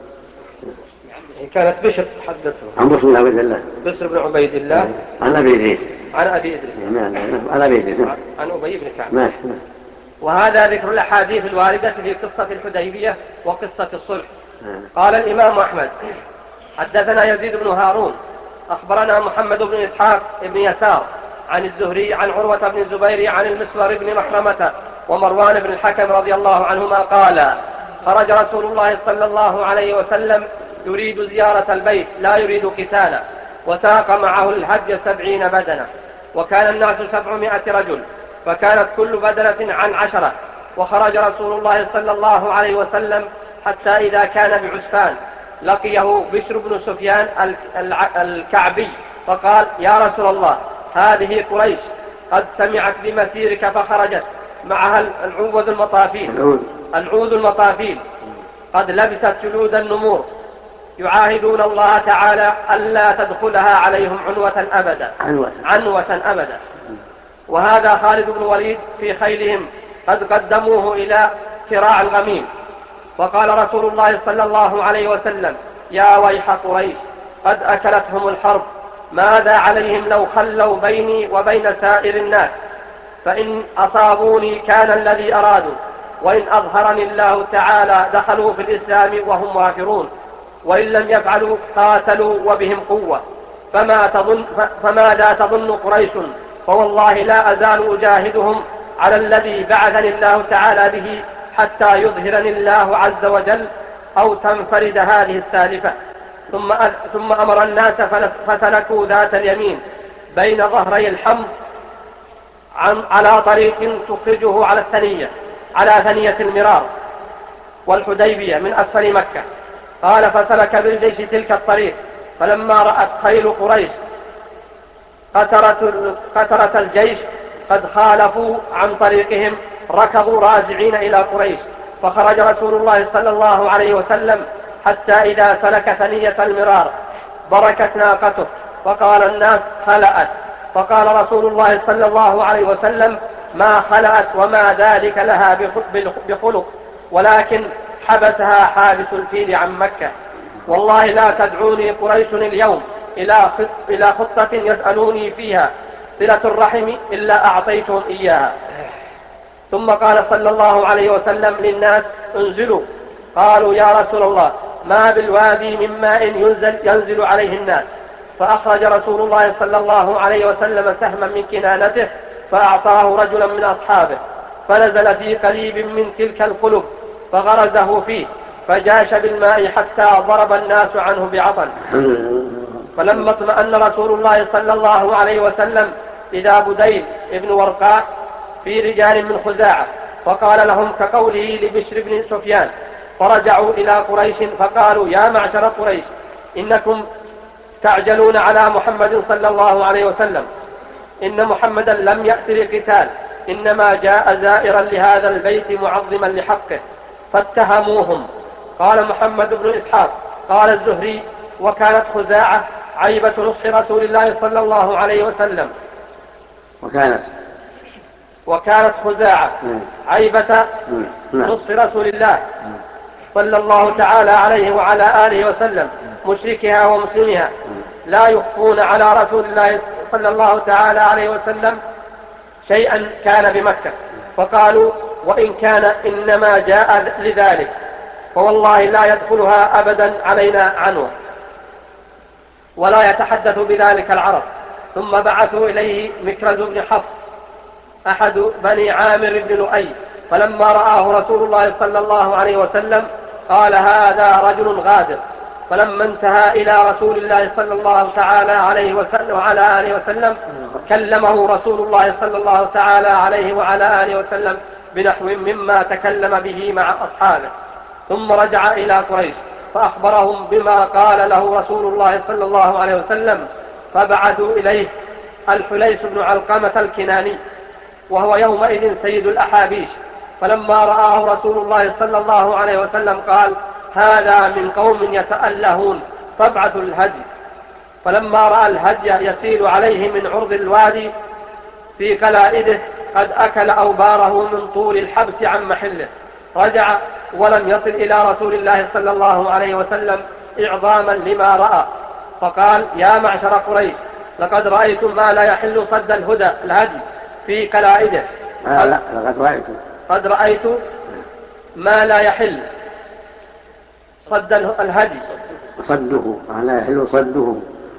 كانت بشر حدثه عن بسر بن عبيد الله بسر بن عبيد الله عن أبي إدريس عن أبي إدريس عن أبي إدريس عن أبي بن كعب. ماشي. وهذا ذكر الأحاديث الواردة في قصة الحديبية وقصة الصلح. قال الإمام أحمد حدثنا يزيد بن هارون أخبرنا محمد بن إسحاق بن يسار عن الزهري عن عروة بن الزبير عن المسور بن مخرمة ومروان بن الحكم رضي الله عنهما قال خرج رسول الله صلى الله عليه وسلم يريد زيارة البيت لا يريد قتالا وساق معه الهدي سبعين بدنة وكان الناس سبعمائة رجل فكانت كل بدنة عن عشرة. وخرج رسول الله صلى الله عليه وسلم حتى إذا كان بعسفان لقيه بشر بن سفيان الكعبي فقال يا رسول الله هذه قريش قد سمعت بمسيرك فخرجت معها العوذ المطافيل العوذ المطافيل قد لبست جلود النمور يعاهدون الله تعالى ألا تدخلها عليهم عنوة أبدا عنوة أبدا. وهذا خالد بن وليد في خيلهم قد قدموه إلى كراع الغميم. وقال رسول الله صلى الله عليه وسلم يا ويح قريش قد أكلتهم الحرب ماذا عليهم لو خلوا بيني وبين سائر الناس فإن أصابوني كان الذي أرادوا وإن أظهرني الله تعالى دخلوا في الإسلام وهم وافرون وإن لم يفعلوا قاتلوا وبهم قوة فما تظن فماذا تظن قريش فوالله لا أزال أجاهدهم على الذي بعثني الله تعالى به حتى يظهرني الله عز وجل أو تنفرد هذه السالفة. ثم ثم أمر الناس فسلكوا ذات اليمين بين ظهري الحمض على طريق تخرجه على الثنية على ثنية المرار والحديبية من أسفل مكة. قال فسلك بالجيش تلك الطريق فلما رأت خيل قريش قترة الجيش قد خالفوا عن طريقهم ركضوا راجعين إلى قريش. فخرج رسول الله صلى الله عليه وسلم حتى إذا سلك ثنية المرار بركت ناقته فقال الناس خلأت. فقال رسول الله صلى الله عليه وسلم ما خلأت وما ذلك لها بخلق ولكن حبسها حابس الفيل عن مكة. والله لا تدعوني قريش اليوم إلى خطة يسألوني فيها صلة الرحم إلا أعطيتهم إياها. ثم قال صلى الله عليه وسلم للناس انزلوا. قالوا يا رسول الله ما بالوادي من ماء ينزل, ينزل عليه الناس. فأخرج رسول الله صلى الله عليه وسلم سهما من كنانته فأعطاه رجلا من أصحابه فنزل في قريب من تلك القلوب فغرزه فيه فجاش بالماء حتى ضرب الناس عنه بعطن. فلما اطمأن رسول الله صلى الله عليه وسلم إذا بديل ابن ورقاء في رجال من خزاعة فقال لهم كقوله لبشر بن سفيان. فرجعوا إلى قريش فقالوا يا معشر قريش إنكم تعجلون على محمد صلى الله عليه وسلم إن محمدا لم يأت للقتال إنما جاء زائرا لهذا البيت معظما لحقه فاتهموهم. قال محمد بن إسحاق قال الزهري وكانت خزاعة عيبة نصح رسول الله صلى الله عليه وسلم وكانت وكانت خزاعة عيبة نصح رسول الله صلى الله تعالى عليه وعلى آله وسلم مشركها ومسلمها لا يخفون على رسول الله صلى الله تعالى عليه وسلم شيئا كان بمكة. فقالوا وإن كان إنما جاء لذلك، فوالله لا يدخلها أبدا علينا عنوة، ولا يتحدث بذلك العرب. ثم بعثوا إليه مكرز بن حفص أحد بني عامر بن لؤي، فلما رآه رسول الله صلى الله عليه وسلم قال هذا رجل غادر. فلما انتهى إلى رسول الله صلى الله تعالى عليه وسلم وعلى آله وسلم كلمه رسول الله صلى الله تعالى عليه وعلى آله وسلم بنحو مما تكلم به مع أصحابه. ثم رجع إلى قريش فأخبرهم بما قال له رسول الله صلى الله عليه وسلم، فبعثوا إليه الحليس بن علقمة الكناني، وهو يومئذ سيد الأحابيش. فلما رآه رسول الله صلى الله عليه وسلم قال هذا من قوم يتألهون فابعثوا الهدي. فلما رأى الهدي يسيل عليه من عرض الوادي في قلائده قد أكل أوباره من طول الحبس عن محله، رجع ولم يصل إلى رسول الله صلى الله عليه وسلم إعظاما لما رأى، فقال يا معشر قريش لقد رأيتم ما لا يحل صد الهدى الهدي في قلائده. آه لا لقد رأيت قد رأيت ما لا يحل صد الهدي صده ما لا يحل صده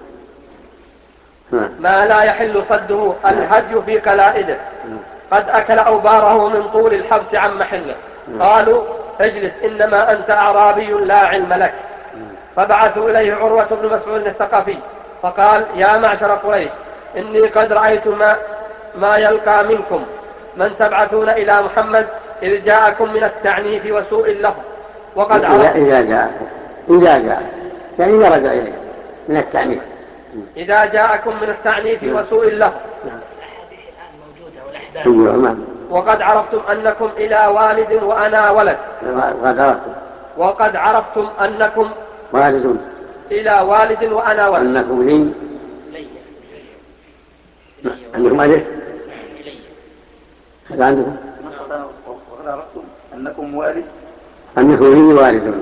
ما لا يحل صده الهدي في قلائده قد أكل أوباره من طول الحبس عن محله. قالوا اجلس إنما أنت أعرابي لا علم لك. فبعثوا إليه عروة بن مسعود الثقفي فقال يا معشر قريش إني قد رأيت ما, ما يلقى منكم من تبعثون إلى محمد إذ جاءكم من التعنيف وسوء اللفظ. وقد إذا, إذا جاءكم إذا جاء يعني إذا رجع إليه من التعنيف إذا جاءكم من التعنيف وسوء اللفظ. الأحاديث الآن موجودة والأحداث. وقد عرفتم أنكم إلى والد وأنا ولد. وقد عرفتم وقد عرفتم أنكم والد إلى والد وأنا ولد. أنكم لي أنكم ألف هذا عندكم. وقد عرفتم أنكم والد أنكم لي والد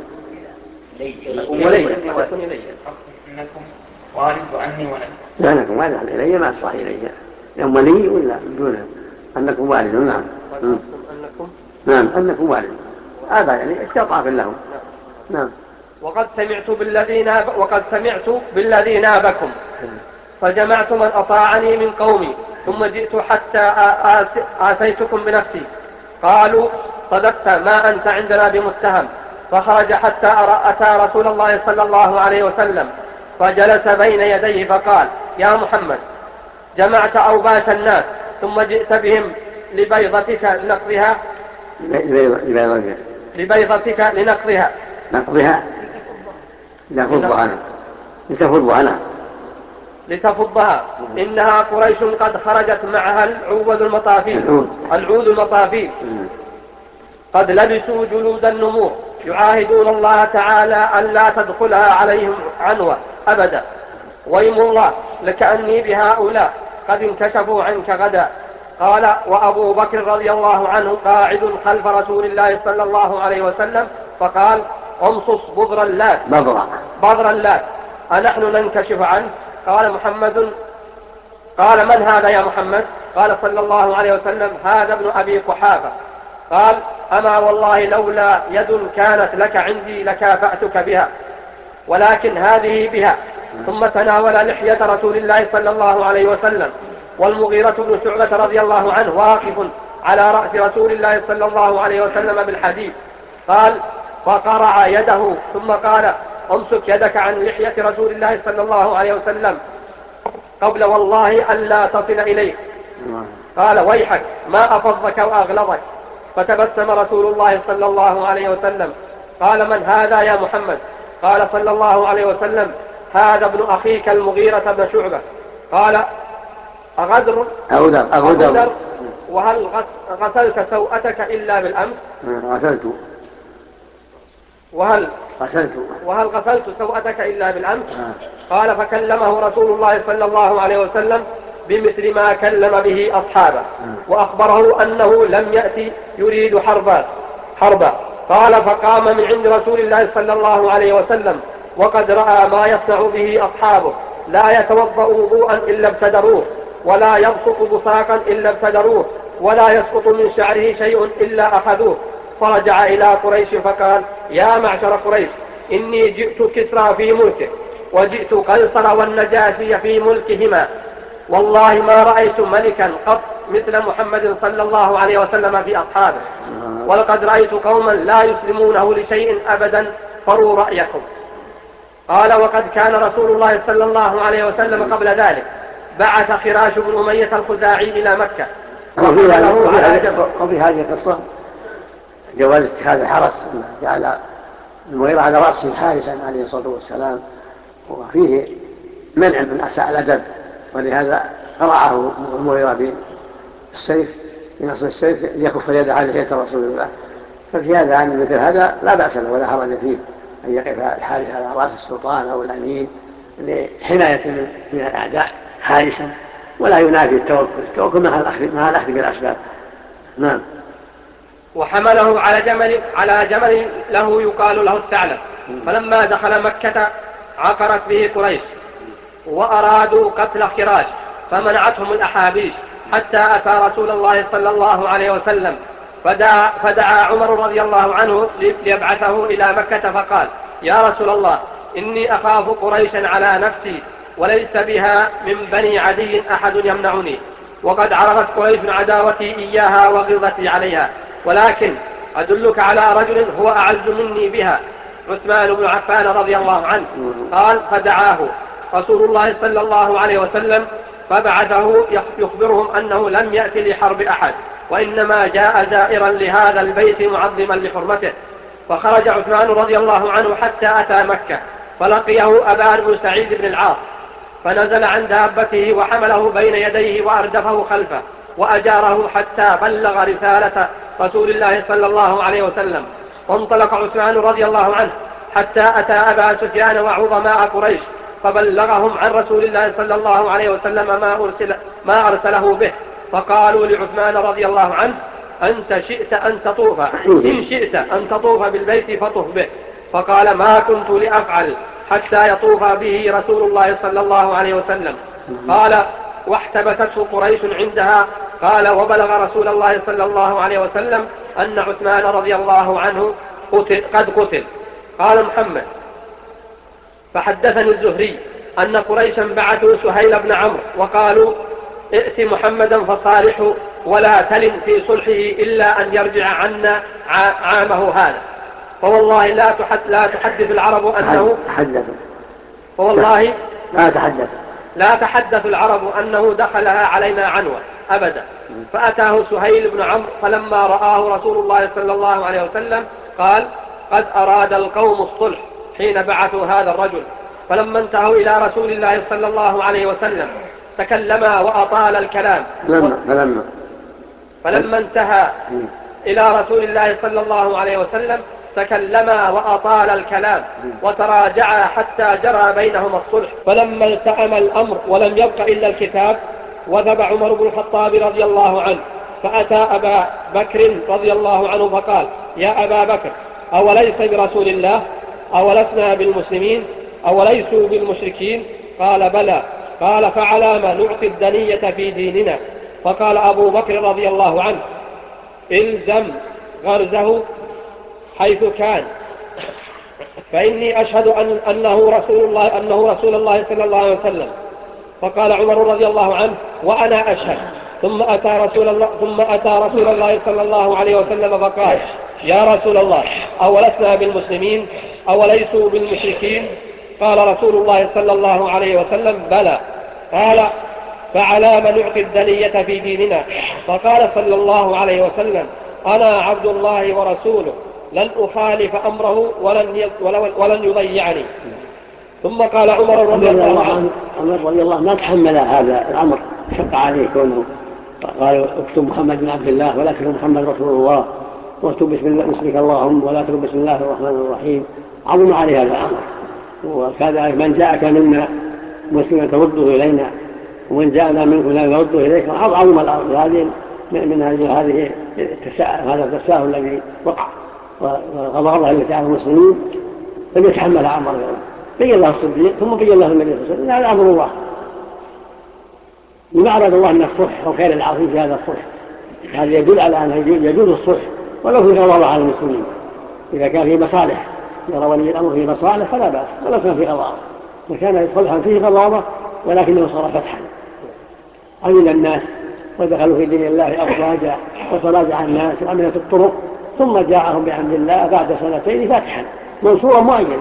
أنكم ولي أنكم والد وأني ولد. لا أنكم والد إلي ما أصبح إلي يوم لي ولا دونه أنكم والد. نعم أنكم نعم أنكم والد هذا يعني استطاف لهم. نعم. وقد سمعت بالذي ناب وقد سمعت بالذي نابكم فجمعت من أطاعني من قومي ثم جئت حتى آسيتكم بنفسي. قالوا صدقت ما أنت عندنا بمتهم. فخرج حتى أتى رسول الله صلى الله عليه وسلم فجلس بين يديه فقال يا محمد جمعت أوباش الناس ثم جئت بهم لبيضتك لنقضها لبيضتك لنقضها نقضها لتفضها عنها لتفضها عنها لتفضها إنها قريش قد خرجت معها العود المطافين العود المطافين قد لبسوا جلود النمور يعاهدون الله تعالى أن لا تدخلها عليهم عنوة أبدا. ويم الله لكأني بهؤلاء قد انكشفوا عنك غدا. قال وأبو بكر رضي الله عنه قاعد خلف رسول الله صلى الله عليه وسلم فقال امصص بذر اللات بذر اللات أنحن ننكشف عنه؟ قال محمد قال من هذا يا محمد؟ قال صلى الله عليه وسلم هذا ابن أبي قحافة. قال أما والله لولا يد كانت لك عندي لكافأتك بها ولكن هذه بها. ثم تناول لحية رسول الله صلى الله عليه وسلم والمغيرة بن شعبة رضي الله عنه واقف على رأس رسول الله صلى الله عليه وسلم بالحديث. قال فقرع يده ثم قال امسك يدك عن لحية رسول الله صلى الله عليه وسلم قبل والله ألا تصل إليه. قال ويحك ما أفضك وأغلظك. فتبسم رسول الله صلى الله عليه وسلم. قال من هذا يا محمد؟ قال صلى الله عليه وسلم هذا ابن أخيك المغيرة بن شعبة. قال أغدر أغدر أغدر وهل غسلت سوءتك إلا بالأمس؟ غسلت وهل غسلت وهل غسلت سوءتك إلا بالأمس؟ قال فكلمه رسول الله صلى الله عليه وسلم بمثل ما كلم به أصحابه وأخبره أنه لم يأتي يريد حربا حربا. قال فقام من عند رسول الله صلى الله عليه وسلم وقد رأى ما يصنع به أصحابه لا يتوضأ وضوءا إلا ابتدروه ولا يبسط بصاقا إلا ابتدروه ولا يسقط من شعره شيء إلا أخذوه. فرجع إلى قريش فقال: يا معشر قريش، إني جئت كسرى في ملكه، وجئت قيصر والنجاشي في ملكهما، والله ما رأيت ملكا قط مثل محمد صلى الله عليه وسلم في أصحابه، ولقد رأيت قوما لا يسلمونه لشيء أبدا، فروا رأيكم. قال: وقد كان رسول الله صلى الله عليه وسلم قبل ذلك بعث خراش بن أمية الخزاعي إلى مكة وحمله على جبل. وفي هذه القصة جواز اتخاذ الحرس، جعل المغيرة على رأسه حارسا عليه الصلاة والسلام، وفيه منع من أساء الأدب، ولهذا قرعه المغيرة بالسيف بنصر السيف ليكف يده على لحية رسول الله. ففي هذا عن مثل هذا لا بأس له ولا حرج فيه أن يقف الحارس على رأس السلطان أو الأمين لحماية من الأعداء حارسا، ولا ينافي التوكل، التوكل مع الأخذ بالأسباب. نعم. وحمله على جمل على جمل له يقال له الثعلب. فلما دخل مكة عقرت به قريش وأرادوا قتل خراش، فمنعتهم الأحابيش حتى أتى رسول الله صلى الله عليه وسلم، فدعا, فدعا عمر رضي الله عنه ليبعثه إلى مكة، فقال: يا رسول الله، إني أخاف قريشا على نفسي، وليس بها من بني عدي أحد يمنعني، وقد عرفت قريش عداوتي إياها وغضتي عليها، ولكن أدلك على رجل هو أعز مني بها، عثمان بن عفان رضي الله عنه. قال: فدعاه رسول الله صلى الله عليه وسلم، فبعثه يخبرهم أنه لم يأتي لحرب أحد، وإنما جاء زائرا لهذا البيت معظما لحرمته. فخرج عثمان رضي الله عنه حتى أتى مكة، فلقيه أبان بن سعيد بن العاص، فنزل عن دابته وحمله بين يديه وأردفه خلفه وأجاره حتى بلغ رسالة رسول الله صلى الله عليه وسلم. وانطلق عثمان رضي الله عنه حتى أتى أبا سفيان وعظماء قريش، فبلغهم عن رسول الله صلى الله عليه وسلم ما, أرسل ما أرسله به. فقالوا لعثمان رضي الله عنه: أنت شئت أن تطوف إن شئت أن تطوف بالبيت فطف به. فقال: ما كنت لأفعل حتى يطوف به رسول الله صلى الله عليه وسلم. قال: واحتبسته قريش عندها. قال: وبلغ رسول الله صلى الله عليه وسلم أن عثمان رضي الله عنه قتل قد قتل. قال محمد: فحدثني الزهري أن قريشا بعثوا سهيل بن عمرو وقالوا: ائت محمدا فصالحه ولا تلن في صلحه إلا أن يرجع عنا عامه هذا. فوالله لا لا تحدث العرب أنه فوالله لا تحدث لا تحدث العرب أنه دخلها علينا عنوة أبدا. فأتاه سهيل بن عمرو، فلما رآه رسول الله صلى الله عليه وسلم قال: قد أراد القوم الصلح حين بعثوا هذا الرجل. فلما انتهوا إلى رسول الله صلى الله عليه وسلم تكلما وأطال الكلام. فلما, فلما, فلما انتهى إلى رسول الله صلى الله عليه وسلم تكلما وأطال الكلام وتراجعا حتى جرى بينهما الصلح. فلما التأم الأمر ولم يبق إلا الكتاب، وثب عمر بن الخطاب رضي الله عنه فأتى أبا بكر رضي الله عنه فقال: يا أبا بكر، أوليس برسول الله؟ أولسنا بالمسلمين؟ أوليسوا بالمشركين؟ قال: بلى. قال: فعلى ما نعطي الدنية في ديننا؟ فقال أبو بكر رضي الله عنه: إلزم غرزه حيث كان، فإني أشهد أن أنه رسول الله أنه رسول الله صلى الله عليه وسلم. فقال عمر رضي الله عنه: وأنا أشهد. ثم أتى رسول الله ثم أتى رسول الله صلى الله عليه وسلم فقال: يا رسول الله، أولسنا بالمسلمين؟ أوليسوا بالمشركين؟ قال رسول الله صلى الله عليه وسلم: بلى. قال: فعلى من نعطي الدنية في ديننا؟ فقال صلى الله عليه وسلم: أنا عبد الله ورسوله، لن أخالف أمره ولن ولن يضيعني. ثم قال عمر رضي الله عنه عمر رضي الله ما تحمل هذا الأمر، شق عليه كونه قالوا: اكتب محمد بن عبد الله ولا تكتب محمد رسول الله، واكتب بسم الله باسمك اللهم ولا تكتب بسم الله الرحمن الرحيم. عظم عليه هذا الأمر. وكذلك: من جاءك منا مسلما ترده إلينا، ومن جاءنا منكم لا يرده إليك. عظم الأمر. هذه من هذه هذا التساهل الذي وقع وغضب الله التي على المسلمين لم يتحمل عمر. بين له الصديق ثم بين له النبي صلى الله عليه وسلم: هذا أمر الله، لما أراد الله من الصلح والخير العظيم في هذا الصلح. هذا يدل على أن يجوز الصلح ولو في غضاضة على المسلمين، إذا كان في مصالح يرى ولي الأمر في مصالح فلا بأس ولو كان في غضاضة، وكان صلحا فيه غضاضة ولكنه صار فتحا، أمن الناس ودخلوا في دين الله أفواجا وتراجع الناس وأمنت الطرق، ثم جاءهم بحمد الله بعد سنتين فتحا منصورا مؤيدا.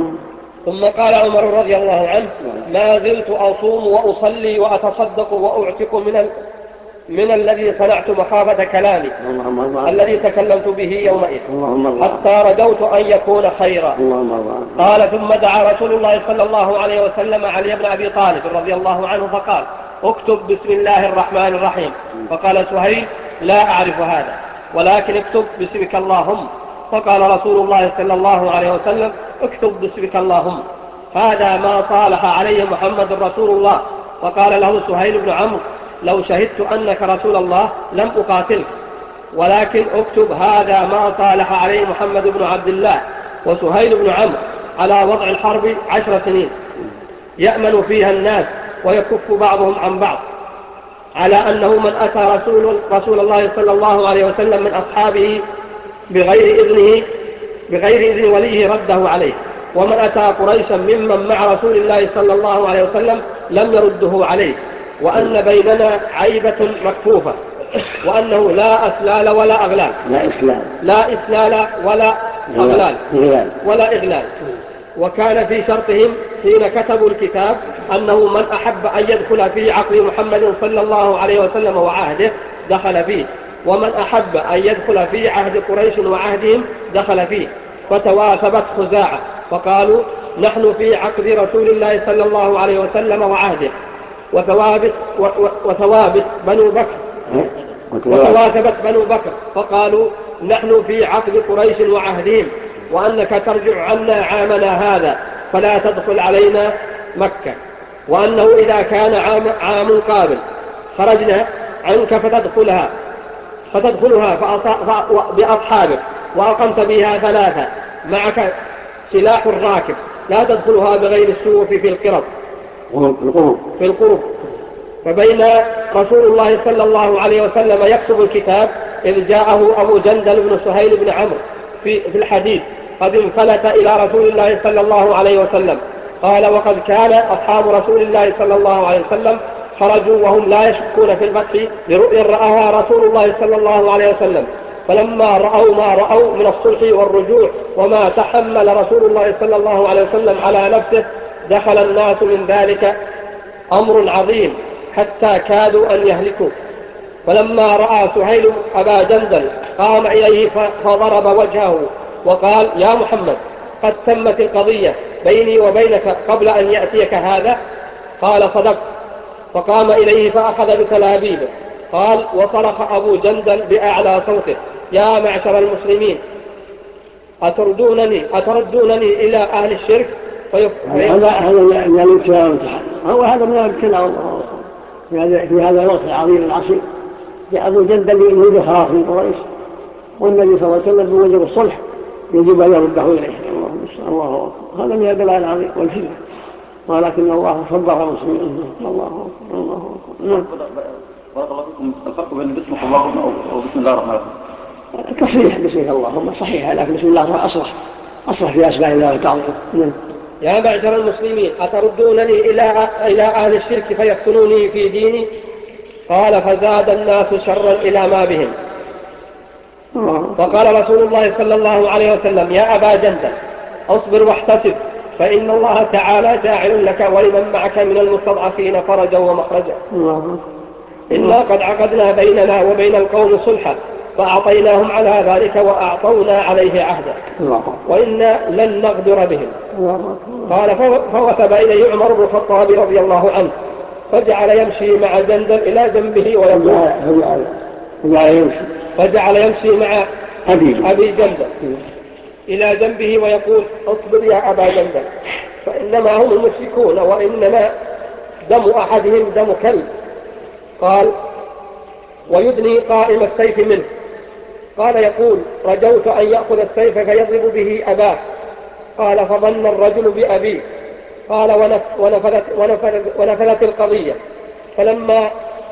ثم قال عمر رضي الله عنه: ما زلت أصوم وأصلي وأتصدق وأعتق من ال... من الذي صنعت مخافة كلامي اللهم الله الذي تكلمت به يومئذ اللهم الله حتى رجوت أن يكون خيرا. اللهم الله. قال: ثم دعا رسول الله صلى الله عليه وسلم علي بن أبي طالب رضي الله عنه فقال: اكتب بسم الله الرحمن الرحيم. فقال سهيل: لا أعرف هذا، ولكن اكتب باسمك اللهم. فقال رسول الله صلى الله عليه وسلم: اكتب باسمك اللهم، هذا ما صالح عليه محمد رسول الله. فقال له سهيل بن عمرو: لو شهدت أنك رسول الله لم أقاتلك، ولكن اكتب هذا ما صالح عليه محمد بن عبد الله وسهيل بن عمرو على وضع الحرب عشر سنين يأمن فيها الناس ويكف بعضهم عن بعض، على أنه من أتى رسول, رسول الله صلى الله عليه وسلم من أصحابه بغير إذنه بغير إذن وليه رده عليه، ومن أتى قريشا ممن مع رسول الله صلى الله عليه وسلم لم يرده عليه، وأن بيننا عيبة مكفوفة، وأنه لا أسلال ولا أغلال لا إسلال لا إسلال ولا أغلال ولا إغلال. وكان في شرطهم حين كتبوا الكتاب أنه من أحب أن يدخل في عقد محمد صلى الله عليه وسلم وعهده دخل فيه، ومن أحب أن يدخل في عهد قريش وعهدهم دخل فيه. فتواثبت خزاعة فقالوا: نحن في عقد رسول الله صلى الله عليه وسلم وعهده. وثوابت, وثوابت بنو بكر وتواثبت بنو بكر فقالوا: نحن في عقد قريش وعهدهم، وأنك ترجع عنا عامنا هذا فلا تدخل علينا مكة، وأنه إذا كان عام, عام قابل خرجنا عنك فتدخلها فتدخلها بأصحابك وأقمت بها ثلاثة معك سلاح الراكب، لا تدخلها بغير السيوف في القرب في القرب. فبين رسول الله صلى الله عليه وسلم يكتب الكتاب إذ جاءه أبو جندل بن سهيل بن عمرو في, في الحديد قد انفلت إلى رسول الله صلى الله عليه وسلم. قال: وقد كان أصحاب رسول الله صلى الله عليه وسلم خرجوا وهم لا يشكون في الفتح لرؤيا رآها رسول الله صلى الله عليه وسلم، فلما رأوا ما رأوا من الصلح والرجوع وما تحمل رسول الله صلى الله عليه وسلم على نفسه دخل الناس من ذلك أمر عظيم حتى كادوا أن يهلكوا. فلما رأى سهيل أبا جندل قام إليه فضرب وجهه وقال: يا محمد، قد تمت القضية بيني وبينك قبل أن يأتيك هذا. قال: صدقت. فقام إليه فأخذ بتلابيبه. قال: وصرخ أبو جندل بأعلى صوته: يا معشر المسلمين، أتردونني, أتردونني إلى أهل الشرك؟ هذا هذا من الابتلاء والامتحان، هو هذا من الابتلاء في هذا الوقت العظيم العصيب. جاء أبو جندل يريد خلاص من قريش، والنبي صلى الله عليه وسلم بوجب الصلح يجب أن يرده إليه. الله أكبر، هذا من البلاء العظيم والفتنة، ولكن الله صبر المسلمين. الله أكبر الله أكبر. بارك الله فيكم. الفرق بين بسم اللهم وبسم الله الرحمن الرحيم؟ تصريح بسم اللهم صحيح، لكن بسم الله الرحمن أصلح أصلح في أسماء الله وتعظيمه. يا معشر المسلمين، أتردونني إلى إلى أهل الشرك فيفتنوني في ديني؟ قال: فزاد الناس شرا إلى ما بهم. فقال رسول الله صلى الله عليه وسلم: يا أبا جندل، اصبر واحتسب، فإن الله تعالى جاعل لك ولمن معك من المستضعفين فرجا ومخرجا. إنا قد عقدنا بيننا وبين القوم صلحا فأعطيناهم على ذلك وأعطونا عليه عهدا، وإنا لن نغدر بهم. قال: فوثب إليه عمر بن الخطاب رضي الله عنه فجعل يمشي مع جندل إلى جنبه ويقول فجعل يمشي مع أبي جندل إلى جنبه ويقول: اصبر يا أبا جندل، فإنما هم المشركون وإنما دم أحدهم دم كلب. قال: ويدني قائم السيف منه. قال: يقول: رجوت أن يأخذ السيف فيضرب به أباه. قال: فظن الرجل بأبيه. قال: ونفذت, ونفذت, ونفذت القضية. فلما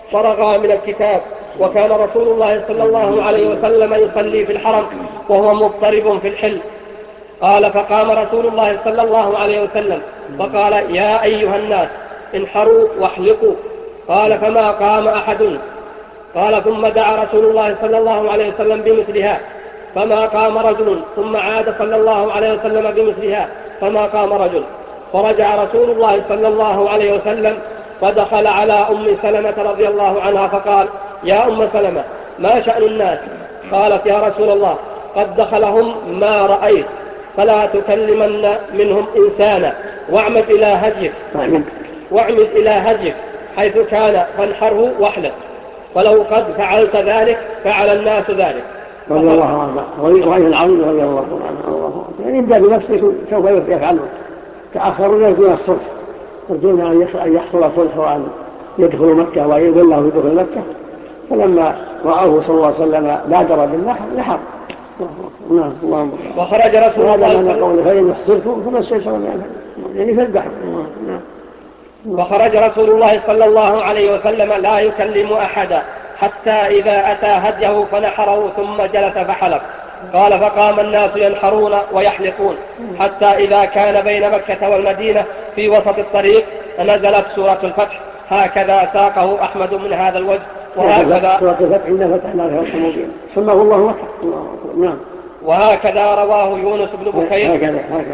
فرغا من الكتاب. وكان رسول الله صلى الله عليه وسلم يصلي في الحرم وهو مضطرب في الحل. قال فقام رسول الله صلى الله عليه وسلم فقال يا أيها الناس انحروا واحلقوا. قال فما قام أحد. قال ثم دعا رسول الله صلى الله عليه وسلم بمثلها فما قام رجل. ثم عاد صلى الله عليه وسلم بمثلها فما قام رجل. فرجع رسول الله صلى الله عليه وسلم فدخل على أم سلمة رضي الله عنها فقال يا أم سلمة ما شأن الناس؟ قالت يا رسول الله قد دخلهم ما رأيت فلا تكلمن منهم إنسانا واعمد إلى هديك واعمد إلى هديك حيث كان فانحره واحلق. ولو قد فعلت ذلك فعل الناس ذلك. رضي الله عنه رأي العظيم رضي الله عنه. يعني ابدأ بنفسك سوف يفعله. تأخروا يرجون الصلح، يرجون أن يحصل صلح وأن يدخلوا مكة ويؤذن الله بدخول مكة. فلما رأوه صلى الله عليه وسلم بادر بالنحر نحر. نعم اللهم. وخرج رسول الله صلى الله عليه وسلم فإن يحصركم فما استيسر من الهدي يعني في البحر. نعم. وخرج رسول الله صلى الله عليه وسلم لا يكلم أحدا حتى إذا أتى هديه فنحره ثم جلس فحلق. قال فقام الناس ينحرون ويحلقون حتى إذا كان بين مكة والمدينة في وسط الطريق نزلت سورة الفتح. هكذا ساقه أحمد من هذا الوجه. وهكذا سورة الفتح إنا فتحنا فتحا مبينا سماه الله مكة. نعم. وهكذا رواه يونس بن بكير. هكذا هكذا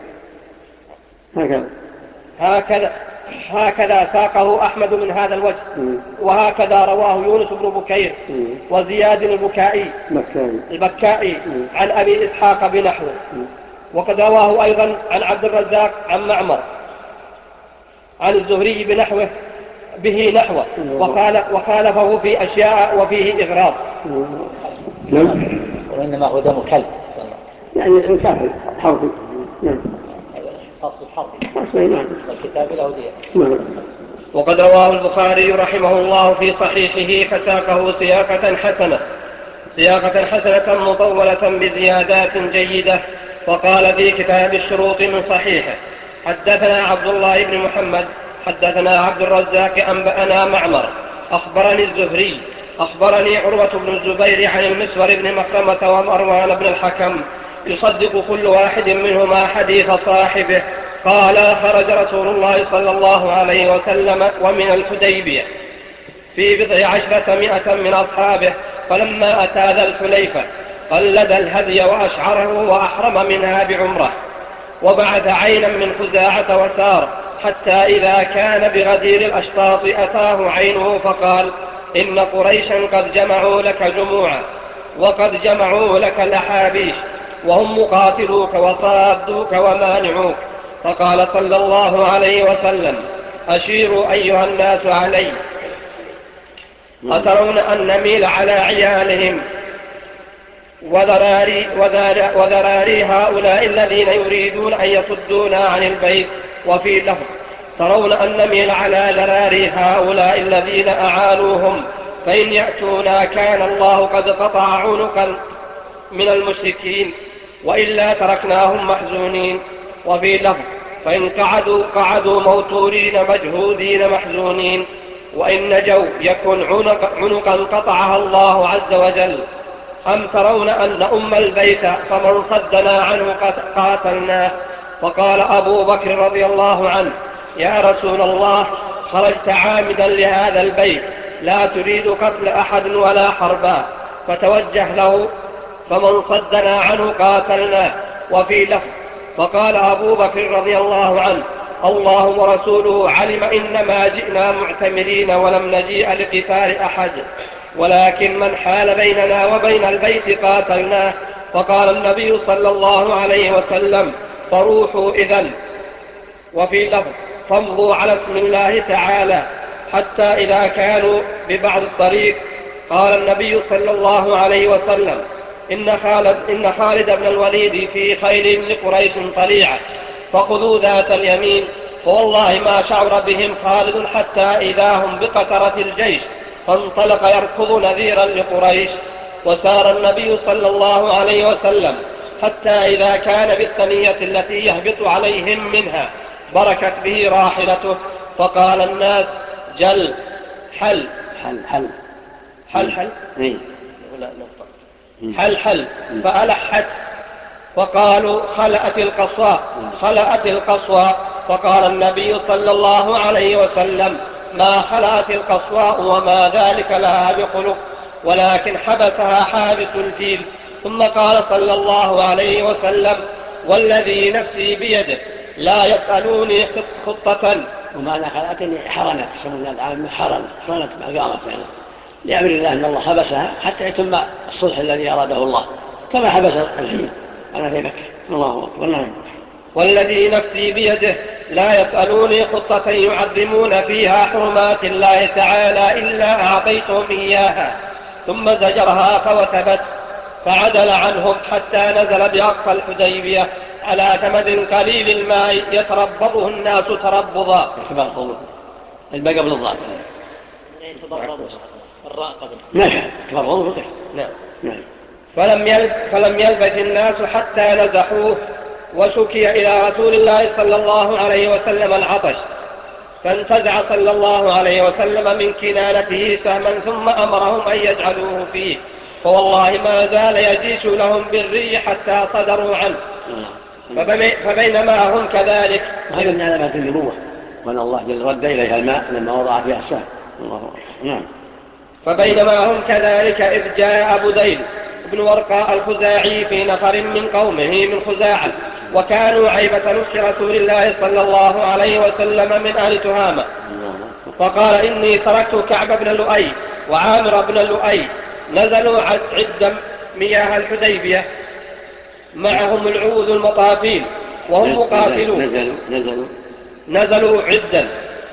هكذا هكذا هكذا ساقه أحمد من هذا الوجه. وهكذا رواه يونس بن بكير وزياد البكائي البكائي عن أبي إسحاق بنحوه. وقد رواه أيضا عن عبد الرزاق عن معمر عن الزهري بنحوه به نحوه. وقال وخالفه في أشياء وفيه إغراض. وإنما هو دم كلب يعني الكافر حربي. نعم. فصل الحربي فصل والكتاب له دية. وقد رواه البخاري رحمه الله في صحيحه فساقه سياقة حسنة سياقة حسنة مطولة بزيادات جيدة. وقال في كتاب الشروط من صحيحه حدثنا عبد الله بن محمد حدثنا عبد الرزاق أنبأنا معمر أخبرني الزهري أخبرني عروة بن الزبير عن المسور بن مخرمة ومروان بن الحكم يصدق كل واحد منهما حديث صاحبه. قال خرج رسول الله صلى الله عليه وسلم ومن الحديبية في بضع عشرة مئة من أصحابه فلما أتى ذا الحليفة قلد الهدي وأشعره وأحرم منها بعمره وبعث عينا من خزاعة وسار حتى إذا كان بغدير الأشطاط أتاه عينه فقال إن قريشا قد جمعوا لك جموعا وقد جمعوا لك الأحابيش وهم مقاتلوك وصادوك ومانعوك. فقال صلى الله عليه وسلم أشيروا أيها الناس علي أترون أن نميل على عيالهم وذراري, وذراري هؤلاء الذين يريدون أن يصدونا عن البيت. وفي لفظ ترون أن نميل على ذراري هؤلاء الذين أعانوهم فإن يأتونا كان الله قد قطع عنقا من المشركين وإلا تركناهم محزونين. وفي لفظ فإن قعدوا قعدوا موتورين مجهودين محزونين وإن نجوا يكن عنق عنقا قطعها الله عز وجل. أم ترون أن أم البيت فمن صدنا عنه قاتلناه. فقال أبو بكر رضي الله عنه يا رسول الله خرجت عامدا لهذا البيت لا تريد قتل أحد ولا حربا فتوجه له فمن صدنا عنه قاتلناه. وفي لفظ فقال أبو بكر رضي الله عنه الله ورسوله علم إنما جئنا معتمرين ولم نجيء لقتال أحد ولكن من حال بيننا وبين البيت قاتلناه. فقال النبي صلى الله عليه وسلم فروحوا إذن. وفي لفظ فامضوا على اسم الله تعالى حتى إذا كانوا ببعض الطريق قال النبي صلى الله عليه وسلم إن خالد, إن خالد بن الوليد في خيل لقريش طليعة فخذوا ذات اليمين. فوالله ما شعر بهم خالد حتى إذا هم بقترة الجيش فانطلق يركض نذيرا لقريش. وسار النبي صلى الله عليه وسلم حتى إذا كان بالثنية التي يهبط عليهم منها بركت به راحلته. فقال الناس جل حل حل حل حل حل إيه. ولا نقطة حل حل فألحت وقالوا خلأت القصواء خلأت القصواء فقال النبي صلى الله عليه وسلم ما خلأت القصواء وما ذلك لها بخلق ولكن حبسها حابس الفيل. ثم قال صلى الله عليه وسلم والذي نفسي بيده لا يسألوني خطة. ومعنى خلأتني حرنت يسمونها العالم حرنت حرنت ما قامت يعني لأمر الله أن الله حبسها حتى يتم الصلح الذي أراده الله كما حبس الحين أنا في مكة. الله أكبر. نعم. والذي نفسي بيده لا يسألوني خطة يعظمون فيها حرمات الله تعالى إلا أعطيتهم إياها. ثم زجرها فوثبت فعدل عنهم حتى نزل بأقصى الحديبية على ثمد قليل الماء يتربضه الناس تربضا. الباء قبل الضاد. نعم تفرضوا بقي. نعم. نعم. فلم يلب فلم يلبث الناس حتى نزحوه وشكي إلى رسول الله صلى الله عليه وسلم العطش فانتزع صلى الله عليه وسلم من كنانته سهما ثم أمرهم أن يجعلوه فيه فوالله ما زال يجيش لهم بالري حتى صدروا عنه. فبينما هم كذلك هذا من علامات النبوة وأن الله جل رد إليها الماء لما وضع فيها السهم. الله. نعم. فبينما هم كذلك إذ جاء بديل ابن ورقاء الخزاعي في نفر من قومه من خزاعة وكانوا عيبة نصح رسول الله صلى الله عليه وسلم من أهل تهامة فقال إني تركت كعب بن لؤي وعامر بن لؤي نزلوا عدا مياه الحديبية معهم العود المطافين وهم مقاتلون نزلوا نزلوا نزلوا عدا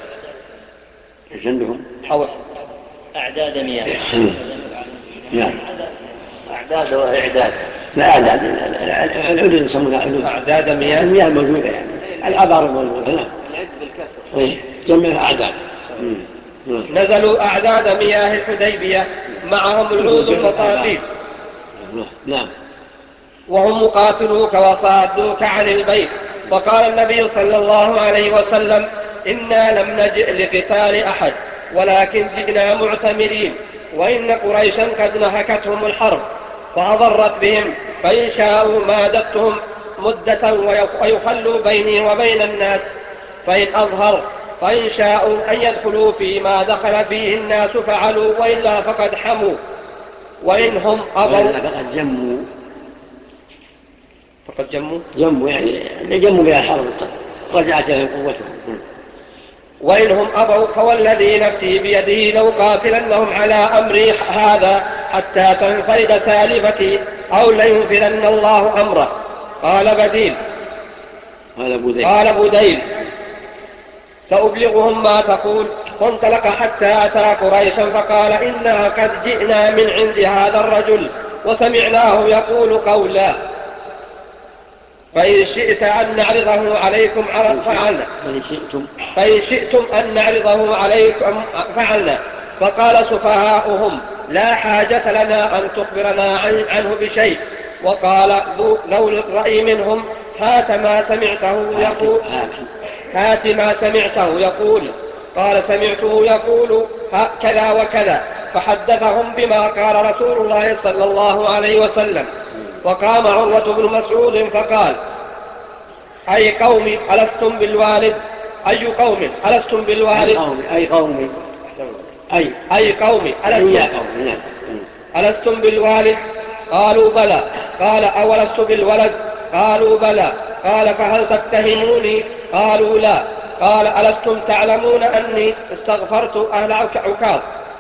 جنبهم حول أعداد مياه. نعم. أعداد وإعداد. لا أعداد العدد يسمونها عدد. أعداد مياه. المياه موجودة يعني. العبار موجودة. نعم. العد بالكسر. إيه. جمعها أعداد. نزلوا أعداد مياه الحديبية معهم العود المطافين. نعم. وهم مقاتلوك وصادوك عن البيت. فقال النبي صلى الله عليه وسلم إنا لم نجئ لقتال أحد ولكن جئنا معتمرين وإن قريشا قد نهكتهم الحرب فأضرت بهم فإن شاءوا مادتهم مدة ويخلوا بيني وبين الناس فإن أظهر فإن شاءوا أن يدخلوا فيما دخل فيه الناس فعلوا وإلا فقد حموا وإن هم أبوا فقد جموا فقد جموا جموا يعني جموا بها الحرب رجعت لهم قوتهم. وإنهم أبوا فوالذي نفسي بيده لو قاتلنهم على أمري هذا حتى تنفرد سالفتي أو لينفذن الله أمره. قال بديل قال بديل, قال بديل سأبلغهم ما تقول. فانطلق حتى أتى قريشا فقال إنا قد جئنا من عند هذا الرجل وسمعناه يقول قولا فإن شئت أن نعرضه عليكم فعلنا فإن شئتم أن نعرضه عليكم فعلنا. فقال سفهاؤهم لا حاجة لنا أن تخبرنا عنه بشيء. وقال ذو الرأي منهم هات ما سمعته يقول هات ما سمعته يقول. قال سمعته يقول كذا وكذا فحدثهم بما قال رسول الله صلى الله عليه وسلم. وقام عروة بن مسعود فقال أي قوم ألستم بالوالد أي قوم ألستم بالوالد أي قوم أي أي قوم ألستم, ألستم بالوالد قالوا بلى. قال أولست بالولد قالوا بلى. قال فهل تتهموني قالوا لا. قال ألستم تعلمون أني استغفرت أهل عكاظ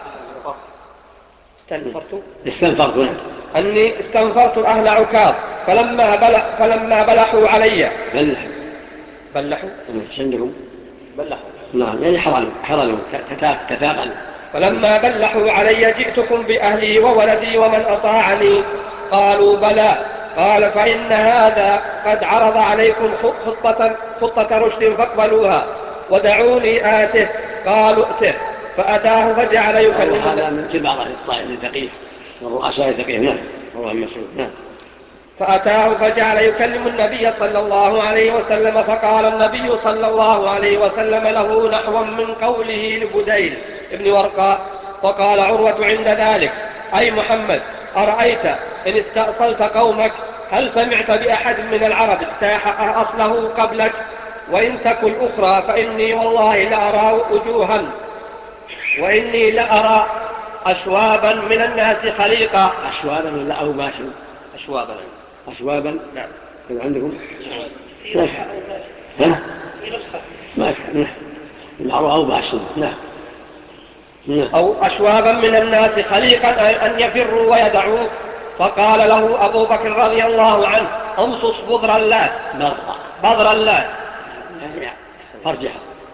استنفرت استنفرت أني استنفرت أهل عكاظ فلما, بل... فلما بلحوا علي بلحوا بلحوا عندهم بلحوا نعم يعني حرلوا حرلوا تثاقلوا. فلما بلحوا علي جئتكم بأهلي وولدي ومن أطاعني قالوا بلى. قال فإن هذا قد عرض عليكم خطة, خطة رشد فاقبلوها ودعوني آته. قالوا ائته فأتاه فجعل يكلم. هذا من كبار الطائف الفقيه والرؤساء الفقيه. نعم. هو مسعود. نعم. فأتاه فجعل يكلم النبي صلى الله عليه وسلم فقال النبي صلى الله عليه وسلم له نحوا من قوله لبديل ابن ورقاء فقال عروة عند ذلك: أي محمد، أرأيت إن استأصلت قومك هل سمعت بأحد من العرب اجتاح أصله قبلك؟ وإن تكن أخرى فإني والله لأرى وجوها، وإني لأرى أشوابا من الناس خليقا. أشوابا لا أو باشا؟ أشوابا. أشوابا. نعم. كذا عندكم؟ في نسخة أو باشا. في نسخة. ما كان المعروف أو باشا. نعم. أو أشوابا من الناس خليقا أن يفروا ويدعوك. فقال له أبو بكر رضي الله عنه: امصص بذر اللات. بذر اللات ارجع.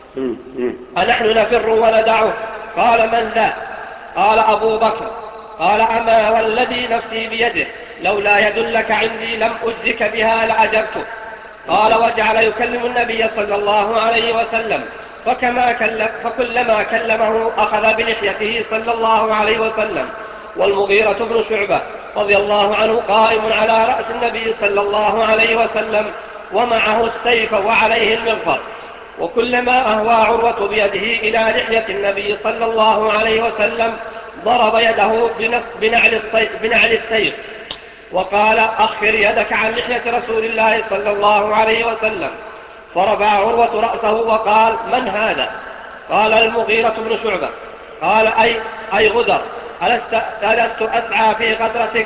أنحن نفر وندعه؟ قال: من ذا؟ قال: أبو بكر. قال: أما والذي نفسي بيده لولا يدلك عندي لم أجزك بها لأجبتك. قال: وجعل يكلم النبي صلى الله عليه وسلم، فكما كلم فكلما كلمه أخذ بلحيته صلى الله عليه وسلم. والمغيرة بن شعبة رضي الله عنه قائم على رأس النبي صلى الله عليه وسلم ومعه السيف وعليه المغفر، وكلما أهوى عروة بيده إلى لحية النبي صلى الله عليه وسلم ضرب يده بنعل السيف, بنعل السيف وقال: أخر يدك عن لحية رسول الله صلى الله عليه وسلم. فرفع عروة رأسه وقال: من هذا؟ قال: المغيرة بن شعبة. قال: أي, أي غدر، ألست, ألست أسعى في غدرتك؟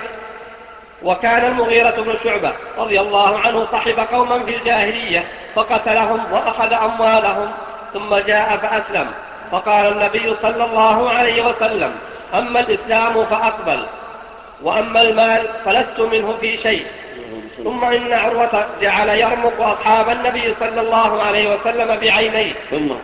وكان المغيرة بن شعبة رضي الله عنه صحب قوما في الجاهلية فقتلهم وأخذ أموالهم ثم جاء فأسلم. فقال النبي صلى الله عليه وسلم: أما الإسلام فأقبل، وأما المال فلست منه في شيء. ثم إن عروة جعل يرمق أصحاب النبي صلى الله عليه وسلم بعينيه. ثم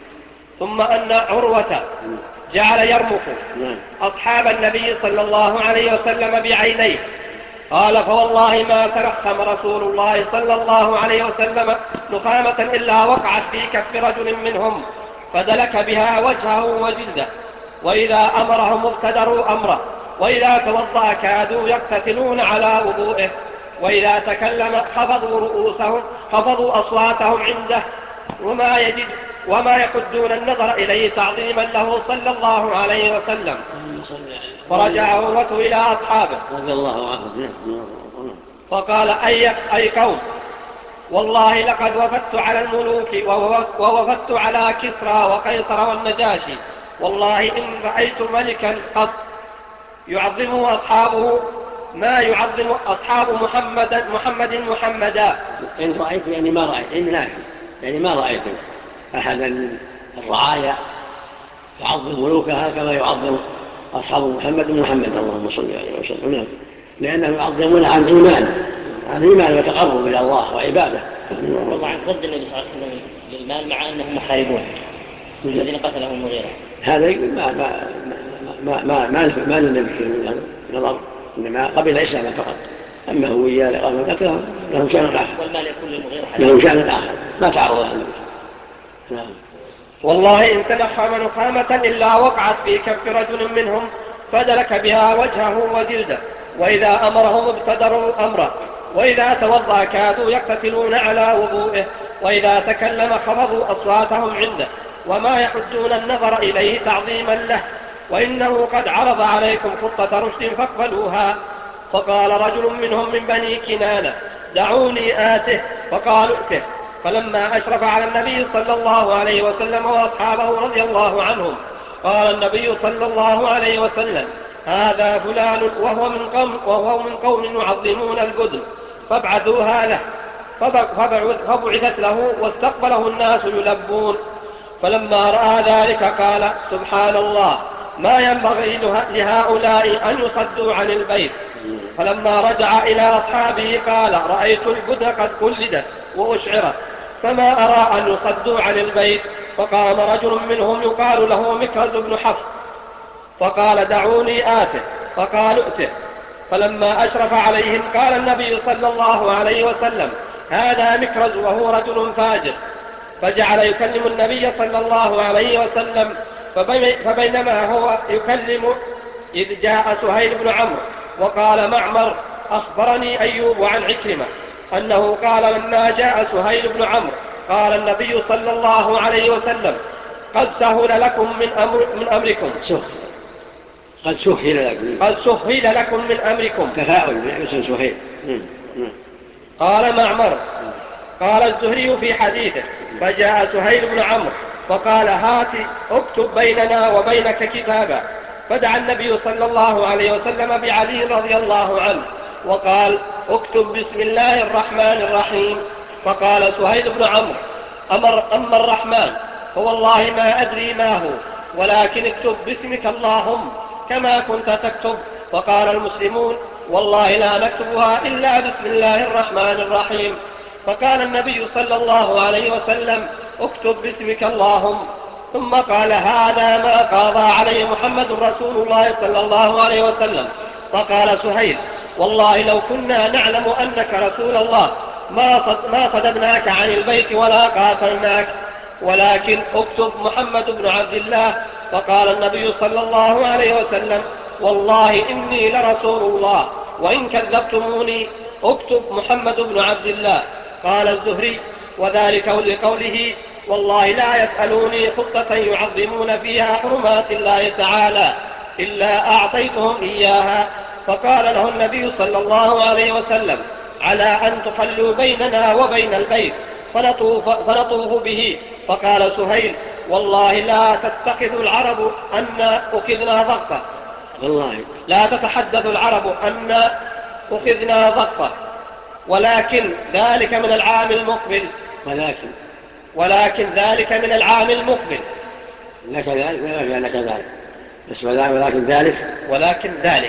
ثم أن عروة جعل يرمق أصحاب النبي صلى الله عليه وسلم بعينيه. قال: فوالله ما ترخم رسول الله صلى الله عليه وسلم نخامة إلا وقعت في كف رجل منهم فدلك بها وجهه وجلده، وإذا أمرهم ابتدروا أمره، وإذا توضأ كادوا يقتتلون على وضوئه، وإذا تكلم خفضوا رؤوسهم خفضوا أصواتهم عنده، وما يجد وما يحدون النظر إليه تعظيما له صلى الله عليه وسلم. فرجع عروة إلى أصحابه رضي الله عنه فقال: أي, أي قوم، والله لقد وفدت على الملوك ووفدت على كسرى وقيصر والنجاشي، والله إن رأيت ملكا قط يعظم أصحابه ما يعظم أصحاب محمد محمد محمدا. إن رأيت يعني ما رأيت، إن نافي يعني ما رأيت أحد الرعايا يعظم ملوكها كما يعظم أصحاب محمد محمد اللهم صل عليه وسلم، لأنهم يعظمون عن إيمان عن إيمان وتقرب إلى الله وعباده. والله عن ضد النبي صلى الله عليه وسلم للمال مع أنهم محاربون الذين قتلهم المغيرة. هذا ما ما ما ما ما ما للنبي فيه نظر، إنما قبل إسلاما فقط. أما هو وياه لقام قتلهم لهم شأن آخر، والمال يكون للمغيرة لهم شأن آخر ما تعرض له النبي. نعم. والله إن تنخم نخامة إلا وقعت في كف رجل منهم فدلك بها وجهه وجلده، وإذا أمرهم ابتدروا أمره، وإذا توضأ كادوا يقتتلون على وضوئه، وإذا تكلم خفضوا أصواتهم عنده، وما يحدون النظر إليه تعظيما له، وإنه قد عرض عليكم خطة رشد فاقبلوها. فقال رجل منهم من بني كنانة: دعوني آته. فقالوا ائته. فلما أشرف على النبي صلى الله عليه وسلم وأصحابه رضي الله عنهم قال النبي صلى الله عليه وسلم: هذا فلان وهو من قوم, وهو من قوم يعظمون البدن فابعثوها له. فبعثت له واستقبله الناس يلبون. فلما رأى ذلك قال: سبحان الله، ما ينبغي لهؤلاء أن يصدوا عن البيت. فلما رجع إلى أصحابه قال: رأيت البدن قد قلدت وأشعرت، فما أرى أن يصدوا عن البيت. فقام رجل منهم يقال له مكرز بن حفص فقال: دعوني آته. فقالوا ائته. فلما أشرف عليهم قال النبي صلى الله عليه وسلم: هذا مكرز وهو رجل فاجر. فجعل يكلم النبي صلى الله عليه وسلم. فبينما هو يكلم إذ جاء سهيل بن عمرو وقال معمر: أخبرني أيوب عن عكرمة أنه قال لما جاء سهيل بن عمرو قال النبي صلى الله عليه وسلم: قد سهل لكم من, أمر من أمركم. قد سهل لكم قد سهل لكم من أمركم. تفاؤل باسم سهيل. قال معمر قال الزهري في حديثه فجاء سهيل بن عمرو فقال هات اكتب بيننا وبينك كتابا، فدعا النبي صلى الله عليه وسلم بعلي رضي الله عنه وقال اكتب بسم الله الرحمن الرحيم. فقال سهيل بن عمرو أمر أما الرحمن فوالله ما أدري ما هو، ولكن اكتب باسمك اللهم كما كنت تكتب. فقال المسلمون والله لا نكتبها إلا بسم الله الرحمن الرحيم. فقال النبي صلى الله عليه وسلم اكتب باسمك اللهم. ثم قال هذا ما قاضى عليه محمد رسول الله صلى الله عليه وسلم. فقال سهيل والله لو كنا نعلم أنك رسول الله ما, صد ما صددناك عن البيت ولا قاتلناك، ولكن اكتب محمد بن عبد الله. فقال النبي صلى الله عليه وسلم والله إني لرسول الله وإن كذبتموني اكتب محمد بن عبد الله. قال الزهري وذلك لقوله والله لا يسألوني خطة يعظمون فيها حرمات الله تعالى إلا أعطيتهم إياها. فقال له النبي صلى الله عليه وسلم على أن تخلوا بيننا وبين البيت فنطوف, فنطوف به. فقال سهيل والله لا تتخذ العرب أن أخذنا ضغطة، والله لا تتحدث العرب أن أخذنا ضغطة، ولكن ذلك من العام المقبل ولكن ولكن ذلك من العام المقبل لك ذلك ولكن لك ذلك بس ولكن ذلك ولكن ذلك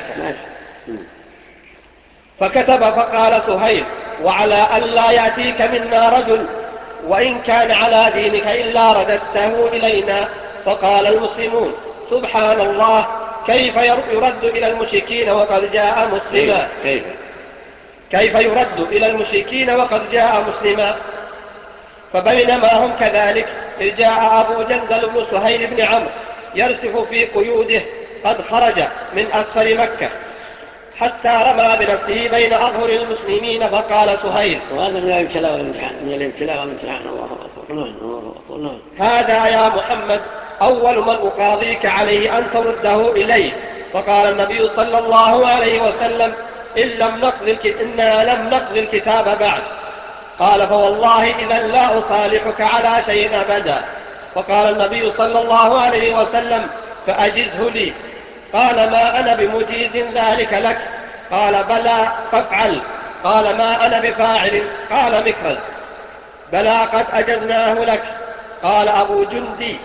فكتب. فقال سهيل وعلى أن لا يأتيك منا رجل وإن كان على دينك إلا رددته إلينا. فقال المسلمون سبحان الله كيف يرد إلى المشركين وقد جاء مسلما كيف كيف يرد إلى المشركين وقد جاء مسلما. فبينما هم كذلك إذ جاء أبو جندل بن سهيل بن عمرو يرسف في قيوده قد خرج من أسفل مكة حتى رمى بنفسه بين أظهر المسلمين. فقال سهيل وهذا من الابتلاء والامتحان من الابتلاء والامتحان. الله أكبر. هذا يا محمد أول من أقاضيك عليه أن ترده إليه. فقال النبي صلى الله عليه وسلم إن لم نقض إنا لم نقض الكتاب بعد. قال فوالله إذا لا أصالحك على شيء أبدا. فقال النبي صلى الله عليه وسلم فأجزه لي. قال ما أنا بمجيز ذلك لك. قال بلى فافعل. قال ما أنا بفاعل. قال مكرز بلى قد أجزناه لك. قال أبو جندي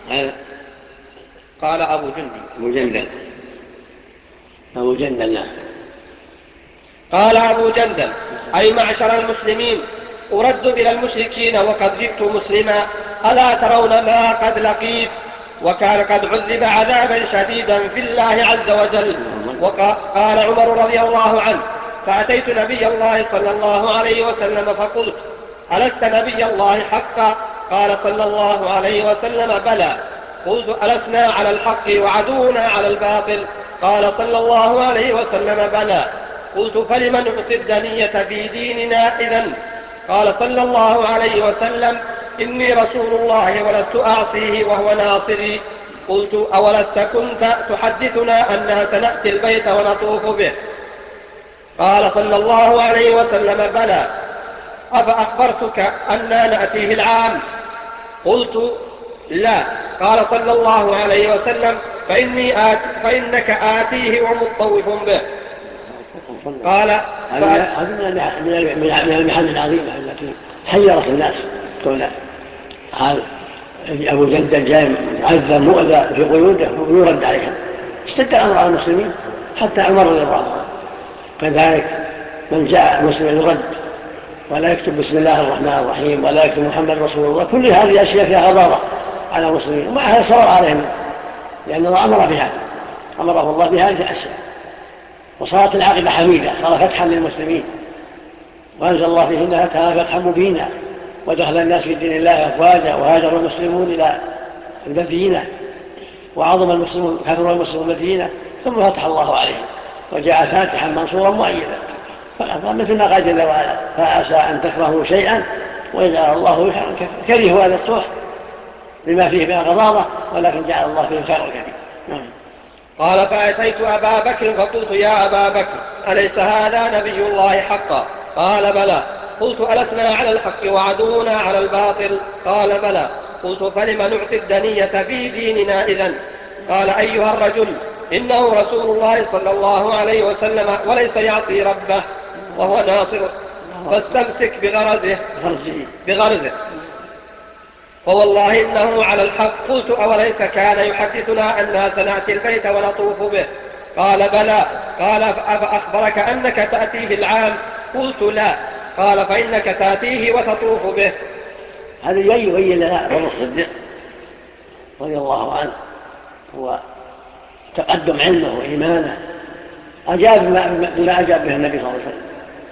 قال أبو جندي أبو جندل أبو جندل لا قال أبو جندل أي معشر المسلمين أرد إلى المشركين وقد جئت مسلما ألا ترون ما قد لقيت. وكان قد عذب عذابا شديدا في الله عز وجل. وقال عمر رضي الله عنه فأتيت نبي الله صلى الله عليه وسلم فقلت ألست نبي الله حقا؟ قال صلى الله عليه وسلم بلى. قلت ألسنا على الحق وعدونا على الباطل؟ قال صلى الله عليه وسلم بلى. قلت فلمن نعطي الدنية في ديننا إذن؟ قال صلى الله عليه وسلم إني رسول الله ولست أعصيه وهو ناصري. قلت أولست كنت تحدثنا أننا سنأتي البيت ونطوف به؟ قال صلى الله عليه وسلم بلى. أفأخبرتك أننا نأتيه العام؟ قلت لا. قال صلى الله عليه وسلم فإني آت فإنك آتيه ومطوف به. قال هذا من المحن العظيمة التي حيرت الناس. قول هذا أبو جندل جاء عذب مؤذى في قيوده ويرد عليها. اشتد الأمر على المسلمين حتى عمر رضي الله عنه. كذلك من جاء مسلم يرد ولا يكتب بسم الله الرحمن الرحيم ولا يكتب محمد رسول الله. كل هذه أشياء فيها غضارة على المسلمين ومعها صور عليهم لأن الله أمر بها أمره الله بهذه الأشياء. وصارت العاقبة حميدة صار فتحا للمسلمين وأنزل الله فيهن فتحا مبينا ودخل الناس في دين الله أفواجا وهاجر المسلمون إلى المدينة وعظم المسلمون كثر المسلمون المدينة ثم فتح الله عليهم وجاء فاتحا منصورا مؤيدا. مثل ما قال جل وعلا فعسى أن تكرهوا شيئا ويجعل الله كرهوا هذا الصلح لما فيه من الغضاضة ولكن جعل الله فيه الخير الكثير. قال فأتيت أبا بكر فقلت يا أبا بكر أليس هذا نبي الله حقا؟ قال بلى. قلت ألسنا على الحق وعدونا على الباطل؟ قال بلى. قلت فلم نعطي الدنية في ديننا إذن؟ قال أيها الرجل إنه رسول الله صلى الله عليه وسلم وليس يعصي ربه وهو ناصر، فاستمسك بغرزه بغرزه فوالله إنه على الحق. قلت أوليس كان يحدثنا أننا سنأتي البيت ونطوف به؟ قال بلى. قال أفأخبرك أنك تأتيه العام؟ قلت لا. قال فإنك تأتيه وتطوف به. هذا يبين لنا أبو الصديق رضي الله عنه هو تقدم علمه وإيمانه، أجاب بما أجاب به النبي صلى الله عليه وسلم.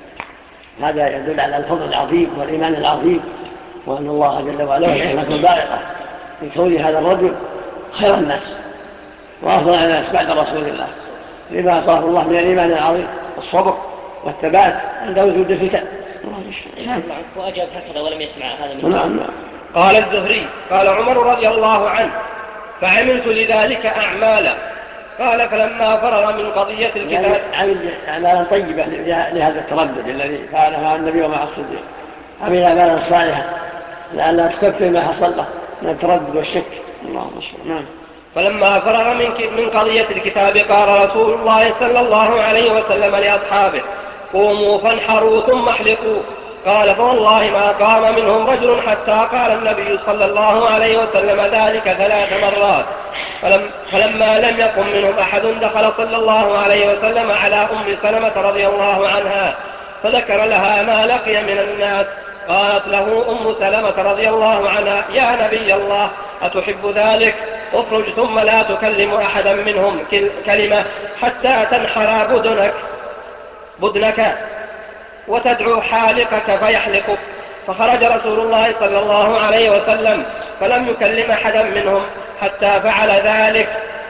هذا يدل على الفضل العظيم والإيمان العظيم، وأن الله جل وعلا الحكمة البالغة في كون هذا الرجل خير الناس وأفضل الناس بعد رسول الله، لما أعطاه الله من الإيمان العظيم والصبر والثبات عند وجود الفتن. نعم. وأجاب هكذا ولم يسمع هذا من نعم. نعم. قال الزهري قال عمر رضي الله عنه فعملت لذلك أعمالا. قال فلما فرغ من قضية الكتاب عمل أعمالا طيبة لهذا التردد الذي فعله مع النبي ومع الصديق، عمل أعمالا صالحة لأنها تكفر ما حصل له من التردد والشك. اللهم صل. نعم. فلما فرغ من قضية الكتاب قال رسول الله صلى الله عليه وسلم لأصحابه قوموا فانحروا ثم احلقوا. قال فوالله ما قام منهم رجل حتى قال النبي صلى الله عليه وسلم ذلك ثلاث مرات. فلم فلما لم يقم منهم أحد دخل صلى الله عليه وسلم على أم سلمة رضي الله عنها فذكر لها ما لقي من الناس. قالت له أم سلمة رضي الله عنها يا نبي الله أتحب ذلك؟ اخرج ثم لا تكلم أحدا منهم كلمة حتى تنحر بدنك بدنك وتدعو حالقك فيحلقك. فخرج رسول الله صلى الله عليه وسلم فلم يكلم أحدا منهم حتى فعل ذلك،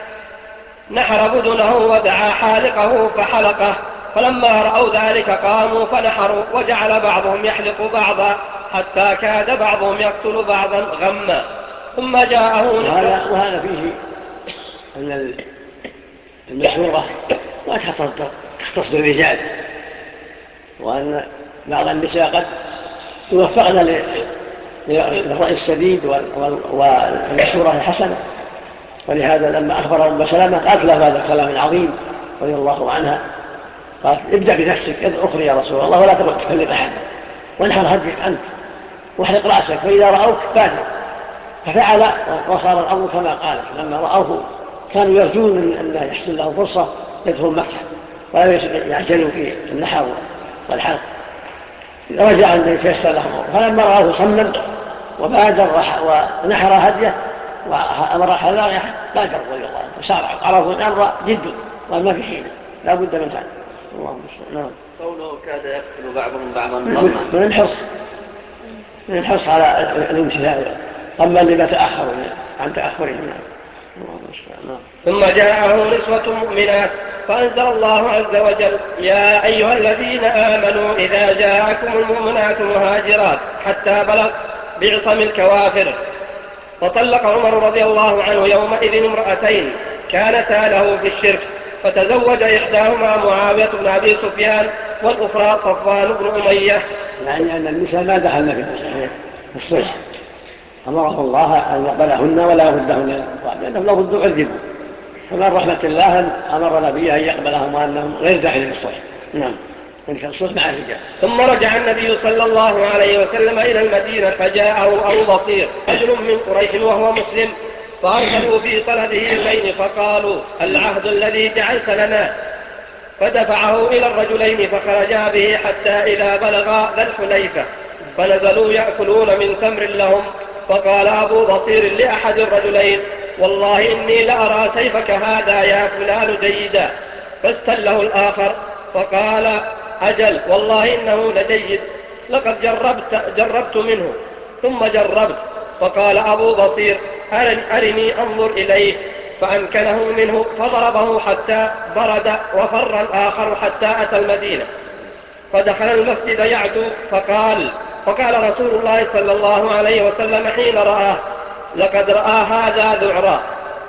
نحر بدنه ودعا حالقه فحلقه. فلما رأوا ذلك قاموا فنحروا وجعل بعضهم يحلق بعضا حتى كاد بعضهم يقتل بعضا غما. ثم جاءه وهذا, وهذا فيه أن المشورة ما تختص بالرجال، وأن بعض النساء قد يوفقن للرأي السديد والمشورة الحسنة. ولهذا لما أخبر أم سلمة قالت له هذا الكلام العظيم رضي الله عنها، قالت ابدأ بنفسك اخري يا رسول الله ولا تكلم أحد وانحر هديك أنت واحلق رأسك فإذا رأوك بادر. ففعل وصار الأمر كما قالت. لما رأوه كانوا يرجون أن يحصل له فرصة يدخل مكة ولا يعجلوا في النحر والحلق. رجع أن يتيسر لهم، فلما رأوه صمم وبادر ونحر هديه وأمر حلاق بادر رضي الله عنه وسارع. عرفوا الأمر جد وما في حين لا بد من هذا. اللهم صل. نعم. قوله كاد يقتل بعضهم بعضا من الحرص من الحرص على الامتثال أما لما تأخروا عن تأخرهم. ثم جاءه نسوة مؤمنات فأنزل الله عز وجل يا أيها الذين آمنوا إذا جاءكم المؤمنات مهاجرات حتى بلغ بعصم الكوافر. فطلق عمر رضي الله عنه يومئذ امرأتين كانتا له في الشرك، فتزوج إحداهما معاوية بن أبي سفيان والأخرى صفوان بن أمية. يعني أن النساء ما دخلن في الصلح، أمره الله أن يقبلهن ولا يردهن لأنهم لو ردوا عذبوا، فمن رحمة الله أمر نبيه أن يقبلهم وأنهم غير داخل في الصلح. نعم. إن الصلح مع الرجال. ثم رجع النبي صلى الله عليه وسلم إلى المدينة فجاءه أبو بصير رجل من قريش وهو مسلم، فأرسلوا في طلبه اثنين فقالوا العهد الذي جعلت لنا، فدفعه إلى الرجلين فخرجا به حتى إذا بلغا ذا الحليفة فنزلوا يأكلون من تمر لهم. فقال أبو بصير لأحد الرجلين والله إني لأرى سيفك هذا يا فلان جيدا، فاستله الآخر فقال أجل والله إنه لجيد لقد جربت, جربت منه. ثم جربت. فقال أبو بصير أرني أنظر إليه، فأمكنه منه فضربه حتى برد، وفر الآخر حتى أتى المدينة فدخل المسجد يعدو فقال فقال رسول الله صلى الله عليه وسلم حين رآه لقد رأى هذا ذعرا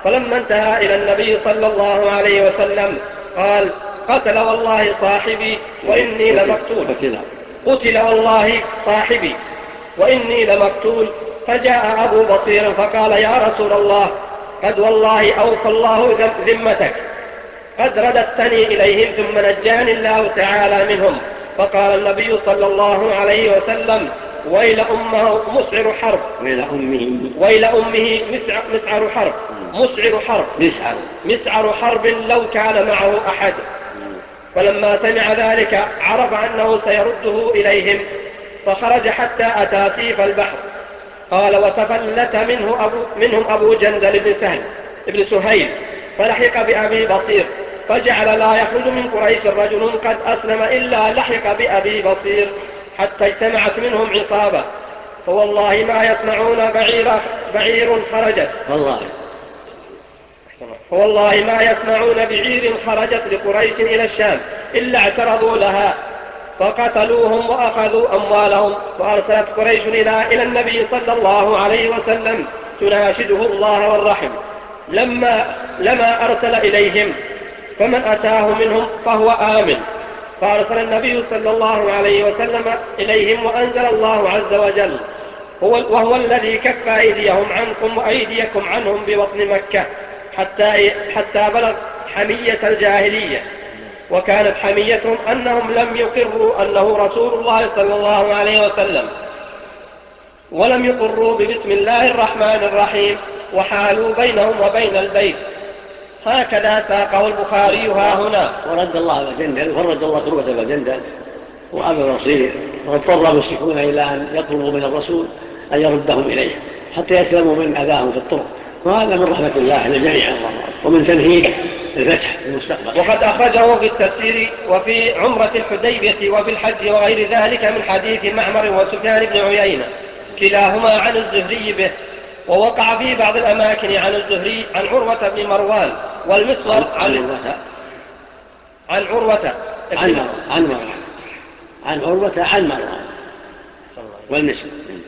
فلما انتهى إلى النبي صلى الله عليه وسلم قال: قتل والله صاحبي وإني لمقتول. قتل والله صاحبي وإني لمقتول. فجاء أبو بصير فقال: يا رسول الله، قد والله أوفى الله ذمتك، قد رددتني إليهم ثم نجاني الله تعالى منهم. فقال النبي صلى الله عليه وسلم: ويل أمه مسعر حرب ويل أمه ويل أمه مسعر, مسعر حرب مسعر حرب مسعر مسعر حرب لو كان معه أحد. فلما سمع ذلك عرف أنه سيرده إليهم، فخرج حتى أتى سيف البحر. قال: وتفلت منه أبو منهم أبو جندل بن سهل بن سهيل فلحق بأبي بصير، فجعل لا يخرج من قريش رجل قد أسلم إلا لحق بأبي بصير، حتى اجتمعت منهم عصابة، فوالله ما يسمعون بعير, بعير خرجت والله فوالله ما يسمعون بعير خرجت لقريش إلى الشام إلا اعترضوا لها فقتلوهم وأخذوا أموالهم. وأرسلت قريش إلى إلى النبي صلى الله عليه وسلم تناشده الله والرحم، لما, لما أرسل إليهم، فمن أتاه منهم فهو آمن. فأرسل النبي صلى الله عليه وسلم إليهم، وأنزل الله عز وجل: وهو الذي كف أيديهم عنكم وأيديكم عنهم ببطن مكة حتى, حتى بلغ حمية الجاهلية. وكانت حميتهم أنهم لم يقروا أنه رسول الله صلى الله عليه وسلم، ولم يقروا ببسم الله الرحمن الرحيم، وحالوا بينهم وبين البيت. هكذا ساقه البخاري ها هنا. ورد الله أبا جندل ورد الله كربة أبا جندل وأبا بصير، واضطر المشركون إلى أن يطلبوا من الرسول أن يردهم إليه حتى يسلموا من أذاهم في الطرق، وهذا من رحمة الله للجميع ومن تمهيد الفتح في المستقبل. وقد أخرجه في التفسير وفي عمرة الحديبية وفي الحج وغير ذلك من حديث معمر وسفيان بن عيينة كلاهما عن الزهري به. ووقع في بعض الأماكن عن الزهري عن عروة بن مروان والمسور عن عروة عن عروة عن مروان عن عروة عن مروان والمسور.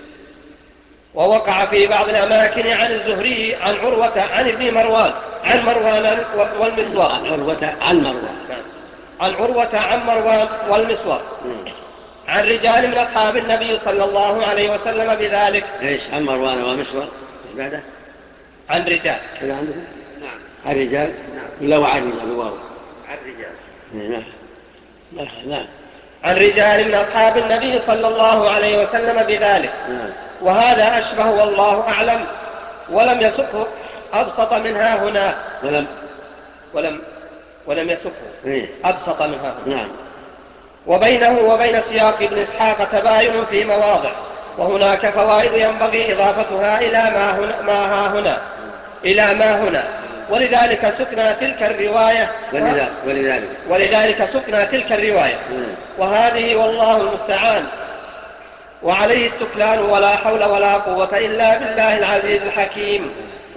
ووقع في بعض الأماكن عن الزهري عن عروة عن ابن مروان عن مروان والمسور عن عروة عن مروان عن عروة عن مروان والمسور عن رجال من أصحاب النبي صلى الله عليه وسلم بذلك. ايش عن مروان ومسور ايش بعده؟ عن رجال كذا عندكم؟ نعم. عن رجال؟ نعم. ولا وعن رجال بواو؟ عن رجال. نعم. نعم. عن رجال من أصحاب النبي صلى الله عليه وسلم بذلك. نعم. وهذا أشبه والله أعلم، ولم يسقه أبسط منها هنا. ولم ولم ولم يسقه إيه؟ أبسط منها هنا. نعم. وبينه وبين سياق ابن إسحاق تباين في مواضع، وهناك فوائد ينبغي إضافتها إلى ما هنا, ما ها هنا إلى ما هنا ولذلك سكنا تلك الرواية ولذلك, ولذلك. ولذلك سكنا تلك الرواية وهذه والله المستعان، وعليه التكلان، ولا حول ولا قوة إلا بالله العزيز الحكيم.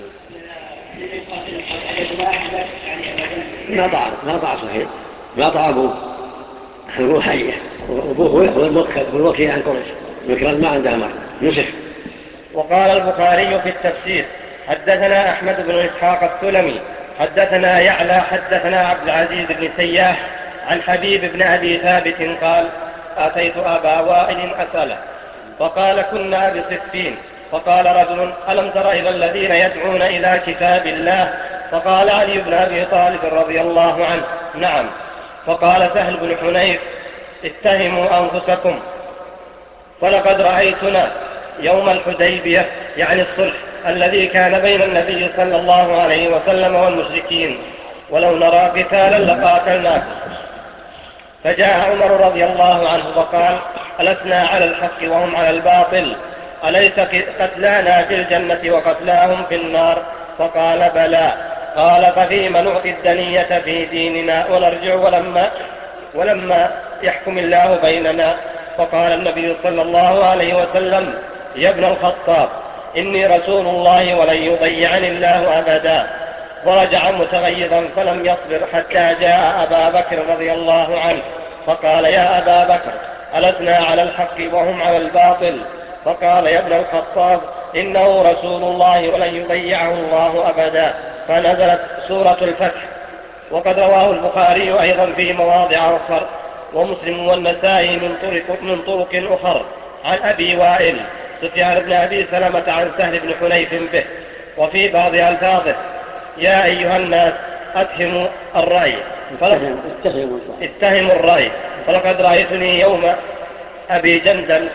ما طع ما طع صحيح ما طع أبوه أبوه حية وأبوه هو الموكل هو الوكيل عن قريش مكرز ما عنده أمر نسخ. وقال البخاري في التفسير: حدثنا أحمد بن إسحاق السلمي حدثنا يعلى حدثنا عبد العزيز بن سياح عن حبيب بن أبي ثابت قال: أتيت أبا وائل أسأله فقال: كنا بصفين، فقال رجل: ألم تر إلى الذين يدعون إلى كتاب الله؟ فقال علي بن أبي طالب رضي الله عنه: نعم. فقال سهل بن حنيف: اتهموا أنفسكم، فلقد رأيتنا يوم الحديبية، يعني الصلح الذي كان بين النبي صلى الله عليه وسلم والمشركين، ولو نرى قتالا لقاتلناكم. فجاء عمر رضي الله عنه وقال: ألسنا على الحق وهم على الباطل؟ أليس قتلانا في الجنة وقتلاهم في النار؟ فقال: بلى. قال: ففيما نعطي الدنية في ديننا ونرجع ولما, ولما يحكم الله بيننا؟ فقال النبي صلى الله عليه وسلم: يا ابن الخطاب، إني رسول الله ولن يضيعني الله أبدا. ورجع متغيظا فلم يصبر حتى جاء أبا بكر رضي الله عنه فقال: يا أبا بكر، ألسنا على الحق وهم على الباطل؟ فقال: يا ابن الخطاب، إنه رسول الله ولن يضيعه الله أبدا. فنزلت سورة الفتح. وقد رواه البخاري أيضا في مواضع أخر ومسلم والنسائي من طرق, من طرق أخر عن أبي وائل سفيان بن أبي سلمة عن سهل بن حنيف به. وفي بعض ألفاظه يا أيها الناس أتهموا الرأي اتهموا الرأي فلقد رأيتني يوم أبي جندل.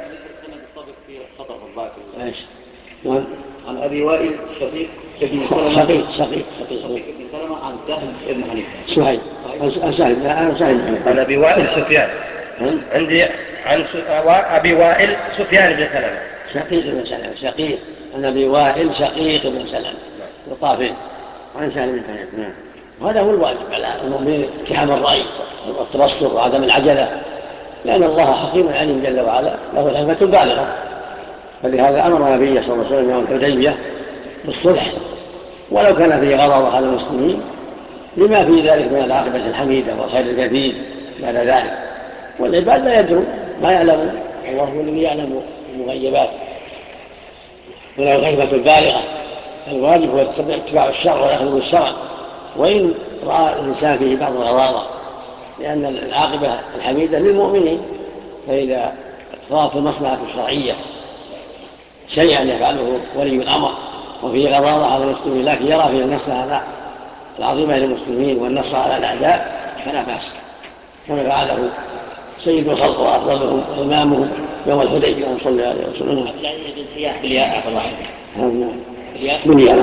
عن أبي وائل شقيق ابن سلمة شقيق شقيق شقيق ابن سلمة عن سهل ابن حنيف سهيل سهل أنا سهل عن أبي وائل سفيان عندي عن أبي وائل سفيان بن سلمة شقيق بن سلمة شقيق عن أبي وائل شقيق بن سلمة وطافل عن سهل بن حنيف. وهذا هو الواجب على المؤمن اتهام الرأي والتبصر وعدم العجلة لأن الله حكيم عليم جل وعلا له الحكمة البالغة. فلهذا أمر النبي صلى الله عليه وسلم يوم الحديبية بالصلح ولو كان فيه غضب على المسلمين لما في ذلك من العاقبة الحميدة والخير الكثير بعد ذلك. والعباد لا يدرون ما يعلمون الله هو الذي يعلم المغيبات وله الحكمة البالغة. الواجب هو اتباع الشرع والأخذ بالشرع وإن رأى الإنسان فيه بعض الغضاضة لأن العاقبة الحميدة للمؤمنين. فإذا خاف المصلحة الشرعية شيئا يفعله ولي الأمر وفيه غضاضة على المسلمين لكن يرى فيه المصلحة العظيمة للمسلمين والنصر على الأعداء فلا بأس كما فعله سيد الخلق وأفضلهم وإمامهم يوم الحديبية صلى الله عليه وسلم. لا يوجد سياح بالياء عفى الله عنك بالياء.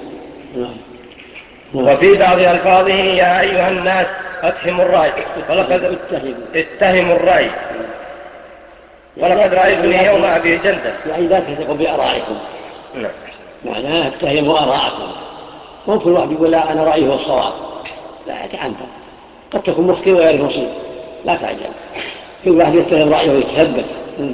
وفي بعض ألفاظه يا أيها الناس أتهموا الرأي فلقد اتهموا الرأي ولقد رأيتني يوم أبي جندل يعني ذاك تقول بأرائكم معناه اتهموا أراءكم. مو كل واحد يقول لا أنا رأيه هو الصواب لا يتعنف قد تكون مخطئ ويعرف مصيب لا تعجل كل واحد يتهم رأيه ويتثبت.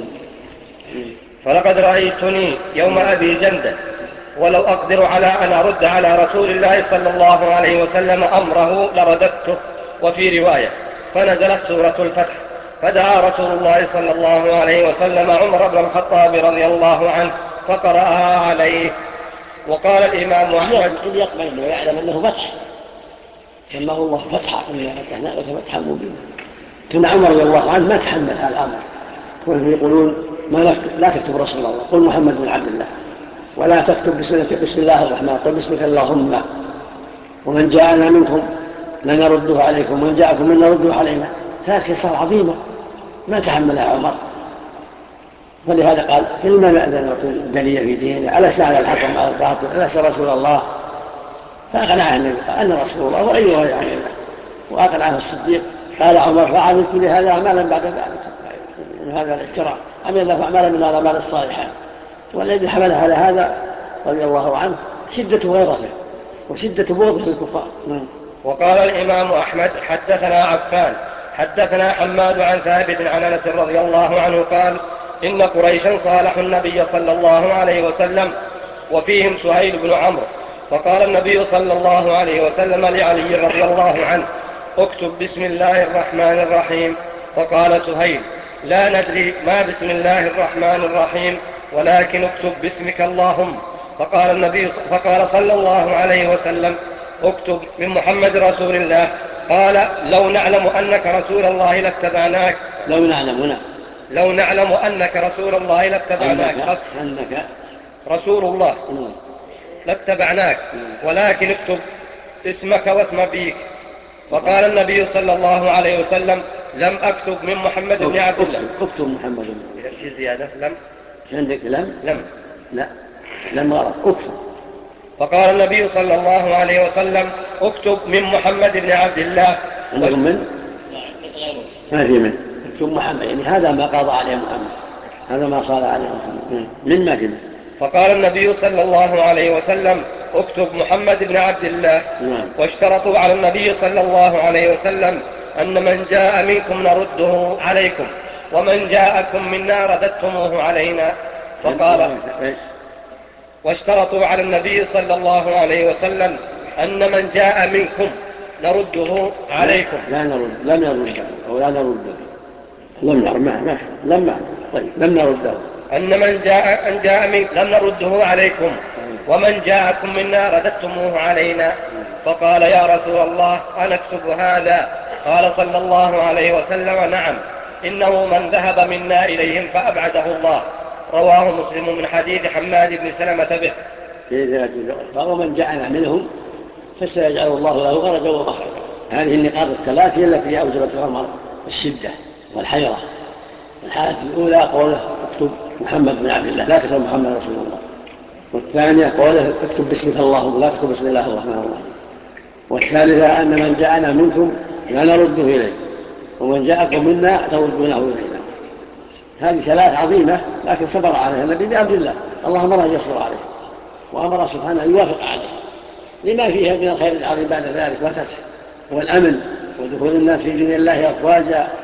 فلقد رأيتني يوم أبي جندل ولو أقدر على أن أرد على رسول الله صلى الله عليه وسلم أمره لرددته. وفي رواية فنزلت سورة الفتح فدعا رسول الله صلى الله عليه وسلم عمر بن الخطاب رضي الله عنه فقرأها عليه. وقال الإمام أحمد إذ يقبل أنه يعلم أنه فتح سماه الله فتحا إنا فتحنا لك فتحا مبينا. كان عمر رضي الله عنه ما تحمل هذا الأمر كانوا يقولون ما لا تكتب رسول الله قل محمد بن عبد الله ولا تكتب بسم, بسم الله الرحمن قل بسمك اللهم ومن جاءنا منكم لنرده عليكم ومن جاءكم من نرده علينا. هذه قصة عظيمة ما تحملها عمر فلهذا قال كلمة مأذن نعطي الدليل في ديننا ألست على الحق مع الباطل ألست رسول الله فأقنعه النبي قال أنا رسول الله وأيها يعني وأقنعه الصديق قال عمر فعملت لهذا أعمالا بعد ذلك من هذا الاحترام عمل الله أعمالا من الأعمال الصالحات. والذي حمل على هذا رضي الله عنه شدة غيرته وشدة بغضه للكفار. وقال الإمام أحمد حدثنا عفان حدثنا حماد عن ثابت عن أنس رضي الله عنه قال إن قريشا صالحوا النبي صلى الله عليه وسلم وفيهم سهيل بن عمرو فقال النبي صلى الله عليه وسلم لعلي رضي الله عنه اكتب بسم الله الرحمن الرحيم. فقال سهيل لا ندري ما بسم الله الرحمن الرحيم ولكن اكتب باسمك اللهم. فقال النبي فقال صلى الله عليه وسلم اكتب من محمد رسول الله. قال لو نعلم أنك رسول الله لاتبعناك. لو نعلم هنا لو نعلم أنك رسول الله لاتبعناك أنك رسول الله لاتبعناك ولكن اكتب اسمك واسم أبيك. فقال النبي صلى الله عليه وسلم لم أكتب من محمد بن عبد الله. اكتب محمد بن في زيادة لم عندك لم لم لا لم غلط اكتب. فقال النبي صلى الله عليه وسلم اكتب من محمد بن عبد الله. عندكم من ما في من اكتب محمد يعني هذا ما قضى عليه محمد هذا ما صار عليه محمد من ما في من. فقال النبي صلى الله عليه وسلم اكتب محمد بن عبد الله. واشترطوا على النبي صلى الله عليه وسلم أن من جاء منكم نرده عليكم ومن جاءكم منا رددتموه علينا. فقال واشترطوا على النبي صلى الله عليه وسلم أن من جاء منكم نرده عليكم. لا نرد لم نرده أو لا نرده لم نرد ما لم طيب لم نرده أن من جاء أن جاء منكم لم نرده عليكم ومن جاءكم منا رددتموه علينا. فقال يا رسول الله أنكتب هذا؟ قال صلى الله عليه وسلم نعم، إنه من ذهب منا إليهم فأبعده الله. رواه مسلم من حديث حماد بن سلمة به. قال ومن جعل منهم فسيجعل الله له فرجا ومخرجا. هذه النقاط الثلاث هي التي أوجبت الأمر الشدة والحيرة. الحالة الأولى قوله اكتب محمد بن عبد الله لا تكتب محمد رسول الله، والثانية قوله اكتب باسمك اللهم لا تكتب بسم الله الرحمن الرحيم، والثالثة أن من جاءنا منكم لا نرده إليه ومن جاءكم منا تردونه إلينا. هذه ثلاث عظيمة لكن صبر عليها النبي بعبد الله، الله أمره أن يصبر عليه وأمر سبحانه أن يوافق عليه لما فيها من الخير العظيم بعد ذلك والفتح والأمن ودخول الناس في دين الله أفواجا